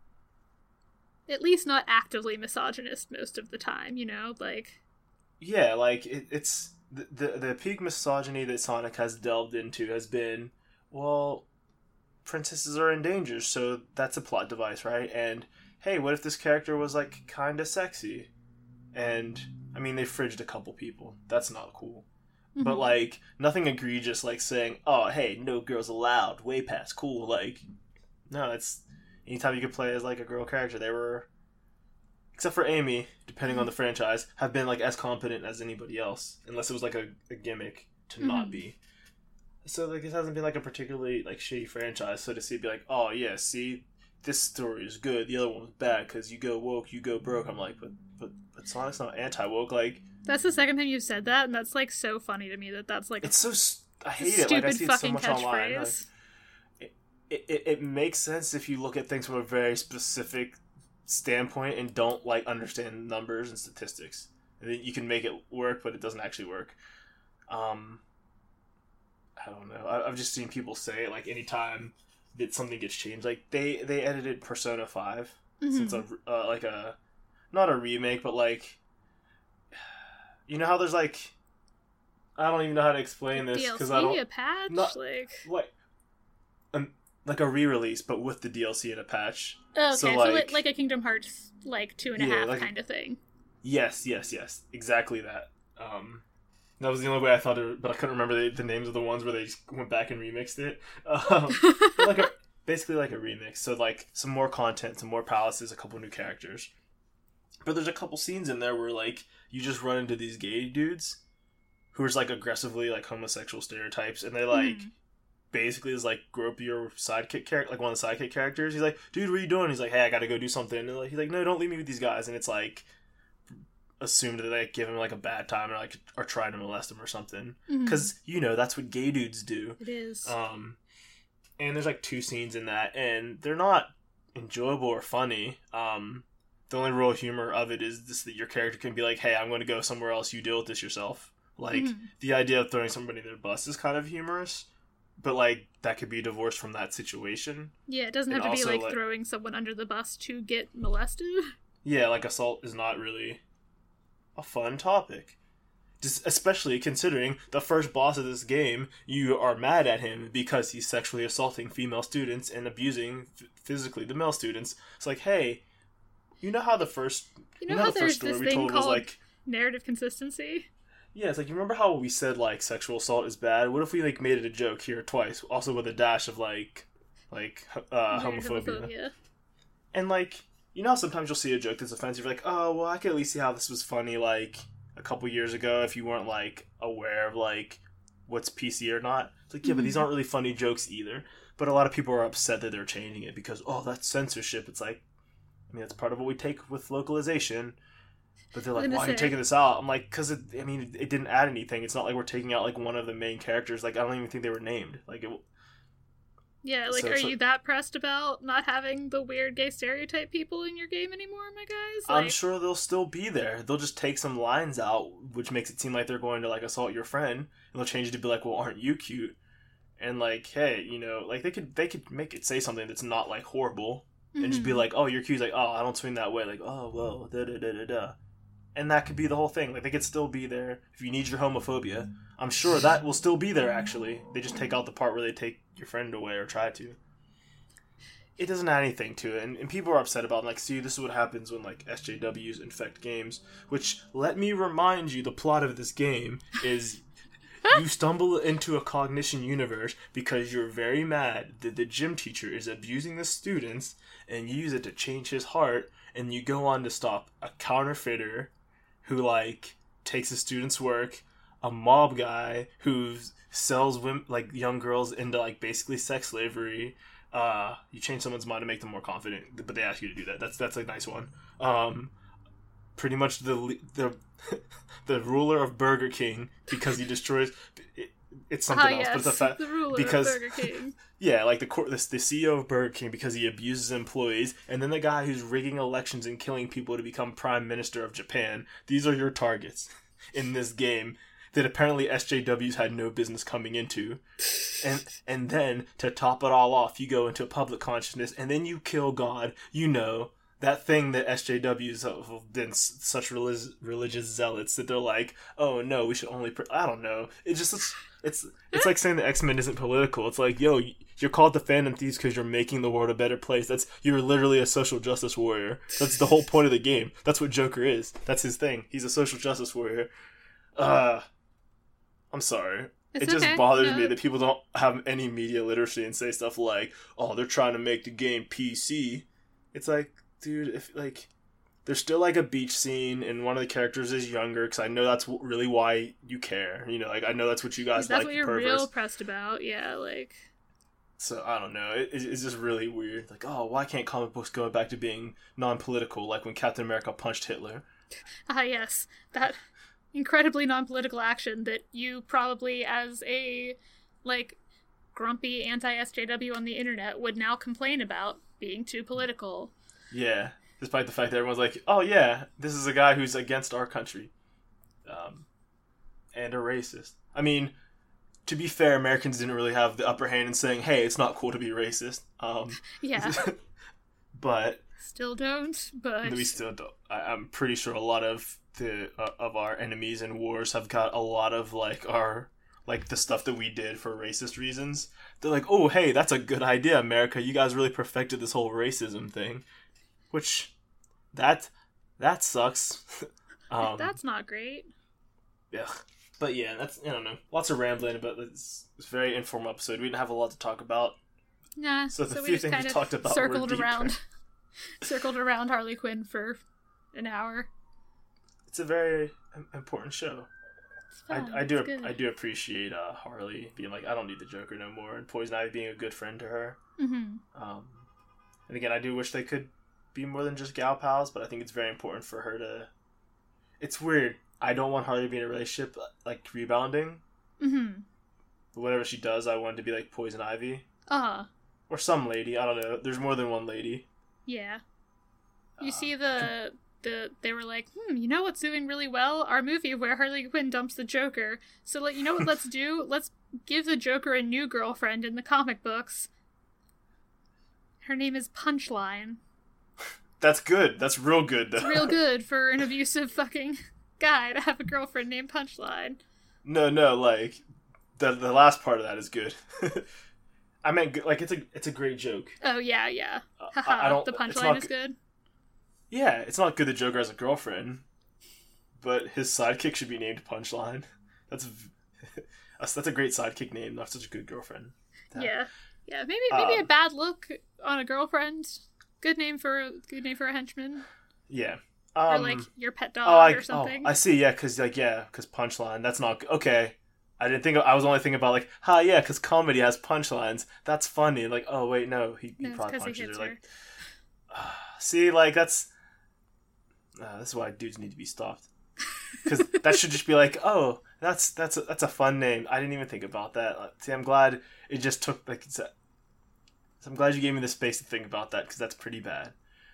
at least not actively misogynist most of the time. You know, like, yeah, like it, it's the, the the peak misogyny that Sonic has delved into has been, well, princesses are in danger, so that's a plot device, right? And hey, what if this character was, like, kind of sexy? And, I mean, they fridged a couple people. That's not cool. Mm-hmm. But, like, nothing egregious like saying, oh, hey, no girls allowed, way past cool. Like, no, it's... Anytime you could play as, like, a girl character, they were... Except for Amy, depending mm-hmm. on the franchise, have been, like, as competent as anybody else. Unless it was, like, a, a gimmick to mm-hmm. not be. So, like, it hasn't been, like, a particularly, like, shitty franchise. So to see it be like, oh, yeah, see... This story is good, the other one was bad, because you go woke, you go broke. I'm like, but, but but Sonic's not anti-woke, like... That's the second time you've said that, and that's, like, so funny to me that that's, like... It's so... I hate it, like, I see it so much online. Like, it, it, it makes sense if you look at things from a very specific standpoint and don't, like, understand numbers and statistics. And then you can make it work, but it doesn't actually work. Um... I don't know. I, I've just seen people say it, like, anytime... that something gets changed. Like, they they edited Persona five mm-hmm. since a uh, like a not a remake, but, like, you know how there's, like, I don't even know how to explain this because I don't a patch not, like what um, like a re-release but with the D L C and a patch. Oh, okay, so, so like, like, like a Kingdom Hearts like two and a yeah, half like, kind of thing. Yes, yes, yes, exactly that. Um, That was the only way I thought it, but I couldn't remember the, the names of the ones where they just went back and remixed it. Um, like a, basically like a remix. So, like, some more content, some more palaces, a couple new characters. But there's a couple scenes in there where, like, you just run into these gay dudes who are just, like, aggressively, like, homosexual stereotypes, and they, like, mm. basically is, like, grow up your sidekick character, like, one of the sidekick characters. He's like, dude, what are you doing? He's like, hey, I gotta go do something. And like, he's like, no, don't leave me with these guys. And it's, like... assumed that they give him, like, a bad time or, like, are trying to molest him or something. Because, mm-hmm. you know, that's what gay dudes do. It is. Um, and there's, like, two scenes in that, and they're not enjoyable or funny. Um, the only real humor of it is this, that your character can be like, hey, I'm going to go somewhere else, you deal with this yourself. Like, mm-hmm. the idea of throwing somebody in their bus is kind of humorous, but, like, that could be divorced from that situation. Yeah, it doesn't have and to also, be, like, like, throwing someone under the bus to get molested. Yeah, like, assault is not really... a fun topic, just especially considering the first boss of this game, you are mad at him because he's sexually assaulting female students and abusing f- physically the male students. It's like, hey, you know how the first you know, you know how the there's first story this we thing told called was like narrative consistency. Yeah, it's like, you remember how we said, like, sexual assault is bad? What if we, like, made it a joke here twice, also with a dash of, like, like uh, homophobia. homophobia, and, like. You know how sometimes you'll see a joke that's offensive, you're like, oh, well, I could at least see how this was funny, like, a couple years ago if you weren't, like, aware of, like, what's P C or not. It's like, yeah, but these aren't really funny jokes either. But a lot of people are upset that they're changing it because, oh, that's censorship. It's like, I mean, that's part of what we take with localization. But they're like, why are you taking this out? I'm like, because, it, I mean, it didn't add anything. It's not like we're taking out, like, one of the main characters. Like, I don't even think they were named. Like, it... Yeah, like, so, are so, you that pressed about not having the weird gay stereotype people in your game anymore, my guys? Like... I'm sure they'll still be there. They'll just take some lines out, which makes it seem like they're going to, like, assault your friend, and they'll change it to be like, well, aren't you cute? And like, hey, you know, like they could they could make it say something that's not like horrible, and Mm-hmm. just be like, oh, your cue's like, oh, I don't swing that way, like, oh, well, da da da da da, and that could be the whole thing. Like they could still be there if you need your homophobia. I'm sure that will still be there. Actually, they just take out the part where they take your friend away or try to. It doesn't add anything to it, and, and people are upset about it. Like, see, this is what happens when like S J Ws infect games. Which, let me remind you, the plot of this game is. You stumble into a cognition universe because you're very mad that the gym teacher is abusing the students, and you use it to change his heart, and you go on to stop a counterfeiter who, like, takes the students' work, a mob guy who sells women, like, young girls into, like, basically sex slavery. Uh, you change someone's mind to make them more confident, but they ask you to do that. That's, that's a nice one. Um... Pretty much the the the ruler of Burger King because he destroys. It, it's something ah, else, yes, but it's a fact the ruler because of Burger King. yeah, like the, the the C E O of Burger King because he abuses employees, and then the guy who's rigging elections and killing people to become prime minister of Japan. These are your targets in this game that apparently S J Ws had no business coming into, and and then to top it all off, you go into public consciousness, and then you kill God. You know. That thing that S J Ws have been such religious, religious zealots that they're like, oh no, we should only. Pr-. I don't know. It just it's it's, it's like saying that X-Men isn't political. It's like, yo, you're called the Phantom Thieves because you're making the world a better place. That's you're literally a social justice warrior. That's the whole point of the game. That's what Joker is. That's his thing. He's a social justice warrior. Uh, I'm sorry. It's it just okay. bothers no. me that people don't have any media literacy and say stuff like, oh, they're trying to make the game P C. It's like. Dude, if, like, there's still, like, a beach scene, and one of the characters is younger, because I know that's w- really why you care, you know, like, I know that's what you guys that's like, what you're perverse. real pressed about, yeah, like... So, I don't know, it, it's just really weird, like, oh, why can't comic books go back to being non-political, like when Captain America punched Hitler? Ah, yes, that incredibly non-political action that you probably, as a, like, grumpy anti-S J W on the internet, would now complain about being too political. Yeah, despite the fact that everyone's like, oh yeah, this is a guy who's against our country. Um, and a racist. I mean, to be fair, Americans didn't really have the upper hand in saying, hey, it's not cool to be racist. Um, yeah. But... Still don't, but... We still don't. I, I'm pretty sure a lot of the uh, of our enemies in wars have got a lot of, like, our... Like, the stuff that we did for racist reasons. They're like, oh, hey, that's a good idea, America. You guys really perfected this whole racism thing. Which, that, that sucks. um, That's not great. Yeah. But yeah, that's, I don't know. Lots of rambling, but it's, it's a very informal episode. We didn't have a lot to talk about. Nah, So the so we few just things kind we of talked about circled were deeper. around, circled around Harley Quinn for an hour. It's a very important show. It's fun. I, I do it's good. I do appreciate uh, Harley being like, I don't need the Joker no more, and Poison Ivy being a good friend to her. Mm-hmm. Um, and again, I do wish they could be more than just gal pals, but I think it's very important for her to... It's weird. I don't want Harley to be in a relationship, like, rebounding. Mm-hmm. But whatever she does, I want it to be like Poison Ivy. Uh-huh. Or some lady. I don't know. There's more than one lady. Yeah. You Uh, see the... The, they were like, hmm, you know what's doing really well? Our movie where Harley Quinn dumps the Joker. So, like, you know what let's do? Let's give the Joker a new girlfriend in the comic books. Her name is Punchline. That's good. That's real good, though. It's real good for an abusive fucking guy to have a girlfriend named Punchline. No, no, like, the the last part of that is good. I meant, like, it's a it's a great joke. Oh, yeah, yeah. Uh, Haha, I, I don't, the it's Punchline not is good. Yeah, it's not good the Joker has a girlfriend, but his sidekick should be named Punchline. That's that's, that's a great sidekick name, not such a good girlfriend. That, Yeah, yeah. Maybe maybe Um, a bad look on a girlfriend. Good name for a good name for a henchman, Yeah. or Um, like your pet dog oh, I, or something. Oh, I see. Yeah, because like yeah, because Punchline. That's not okay. I didn't think. I was only thinking about like, ha, yeah, because comedy has punchlines. That's funny. Like, oh wait, no, he, he no, it's probably because he punches hits her. her. Like, uh, see, like that's. Uh, this is why dudes need to be stopped. Because that should just be like, oh, that's that's a, that's a fun name. I didn't even think about that. Like, see, I'm glad it just took like. It's a, so I'm glad you gave me the space to think about that because that's pretty bad.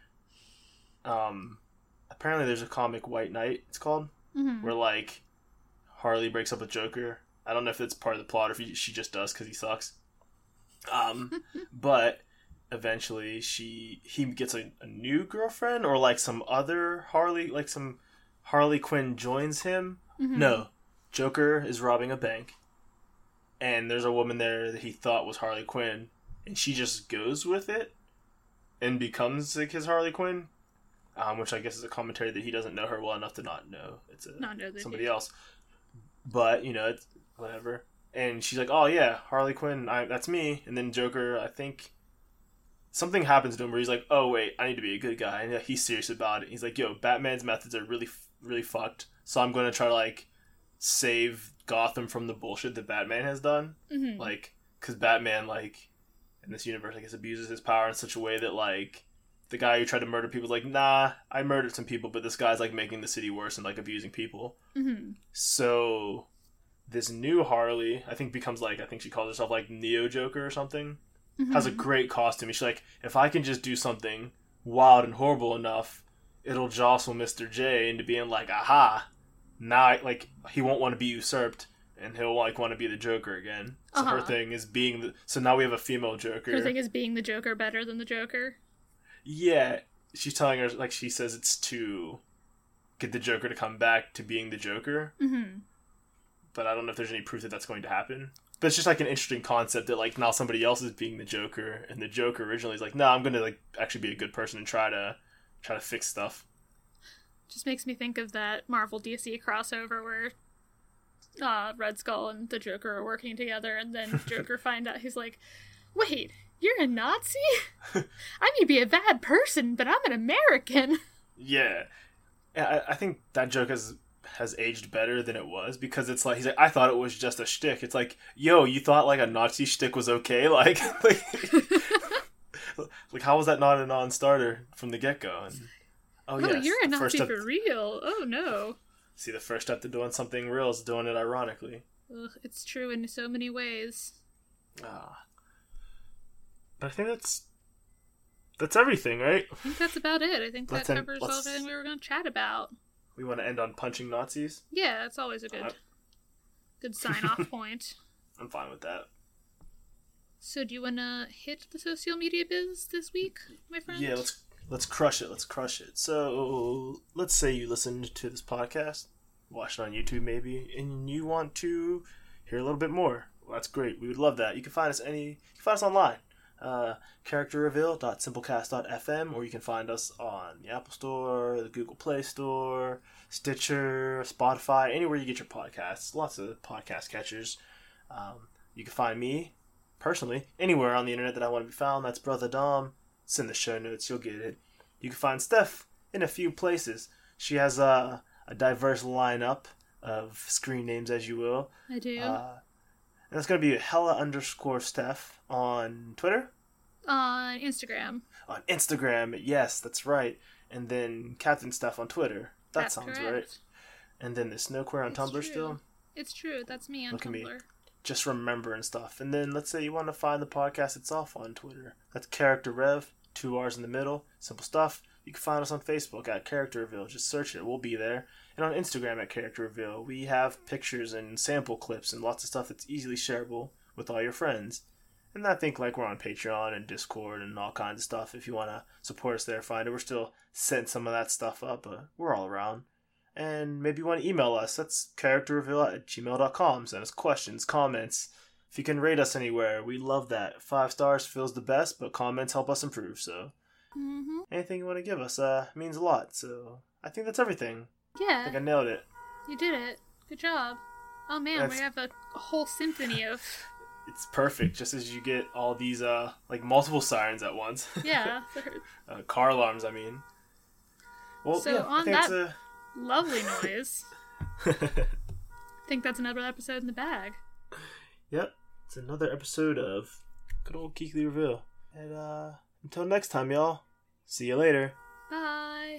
Um, apparently there's a comic White Knight. It's called Mm-hmm. where like Harley breaks up with Joker, I don't know if it's part of the plot or if he, she just does because he sucks. Um, but eventually she he gets a, a new girlfriend, or like some other Harley, like some Harley Quinn joins him. Mm-hmm. No, Joker is robbing a bank, and there's a woman there that he thought was Harley Quinn, and she just goes with it and becomes like his Harley Quinn. Um, which I guess is a commentary that he doesn't know her well enough to not know it's a, not know somebody else. But, you know, it's whatever. And she's like, oh, yeah, Harley Quinn, I, that's me. And then Joker, I think, something happens to him where he's like, oh, wait, I need to be a good guy. And he's serious about it. He's like, yo, Batman's methods are really, really fucked. So I'm going to try to, like, save Gotham from the bullshit that Batman has done. Mm-hmm. Like, because Batman, like, in this universe, I guess, abuses his power in such a way that, like, the guy who tried to murder people is like, nah, I murdered some people, but this guy's like making the city worse and like abusing people. Mm-hmm. So this new Harley, I think becomes like, I think she calls herself like Neo Joker or something, mm-hmm. has a great costume. She's like, if I can just do something wild and horrible enough, it'll jostle Mister J into being like, aha, now I, like he won't want to be usurped and he'll like want to be the Joker again. So uh-huh. her thing is being the, so now we have a female Joker. Her thing is being the Joker better than the Joker. Yeah, she's telling her, like, she says it's to get the Joker to come back to being the Joker. Mm-hmm. But I don't know if there's any proof that that's going to happen. But it's just, like, an interesting concept that, like, now somebody else is being the Joker, and the Joker originally is like, no, nah, I'm going to, like, actually be a good person and try to try to fix stuff. Just makes me think of that Marvel D C crossover where uh, Red Skull and the Joker are working together, and then Joker find out, he's like, wait... You're a Nazi? I may be a bad person, but I'm an American. Yeah. I, I think that joke has, has aged better than it was, because it's like, he's like, I thought it was just a shtick. It's like, yo, you thought like a Nazi shtick was okay? Like, like, like how was that not a non-starter from the get-go? And, oh, oh yes, you're a Nazi step, for real. Oh, no. See, the first step to doing something real is doing it ironically. Ugh, it's true in so many ways. Ah. I think that's that's everything, right? I think that's about it. I think that end, covers everything we were going to chat about. We want to end on punching Nazis? Yeah, that's always a good uh, good sign-off point. I'm fine with that. So do you want to hit the social media biz this week, my friend? Yeah, let's let's crush it. Let's crush it. So let's say you listened to this podcast, watched it on YouTube maybe, and you want to hear a little bit more. Well, that's great. We would love that. You can find us any. You can find us online. Uh, character reveal dot simplecast dot f m, or you can find us on the Apple Store, the Google Play Store, Stitcher, Spotify, anywhere you get your podcasts. Lots of podcast catchers. Um, you can find me, personally, anywhere on the internet that I want to be found. That's Brother Dom. It's in the show notes. You'll get it. You can find Steph in a few places. She has a, a diverse lineup of screen names, as you will. I do. Uh, and it's going to be Hella underscore Steph on Twitter. On Instagram. On Instagram, yes, that's right. And then Captain Steph on Twitter. That that's sounds correct. right. And then the Snowquare on it's Tumblr true. still. It's true. That's me on Look Tumblr. At me. Just remembering stuff. And then let's say you want to find the podcast itself on Twitter. That's Character Rev, two R's in the middle. Simple stuff. You can find us on Facebook at Character Reveal. Just search it. We'll be there. And on Instagram at Character Reveal. We have pictures and sample clips and lots of stuff that's easily shareable with all your friends. And I think like we're on Patreon and Discord and all kinds of stuff. If you want to support us there, find it. We're still setting some of that stuff up, but we're all around. And maybe you want to email us. That's characterreveal at gmail dot com. Send us questions, comments. If you can rate us anywhere, we love that. Five stars feels the best, but comments help us improve. So mm-hmm. anything you want to give us uh, means a lot. So I think that's everything. Yeah. I think I nailed it. You did it. Good job. Oh man, that's... we have a, a whole symphony of... It's perfect, just as you get all these, uh, like, multiple sirens at once. Yeah. uh, car alarms, I mean. Well, so yeah, on I think that it's a... lovely noise, I think that's another episode in the bag. Yep, it's another episode of good old Geekly Reveal. And, uh, until next time, y'all, see you later. Bye.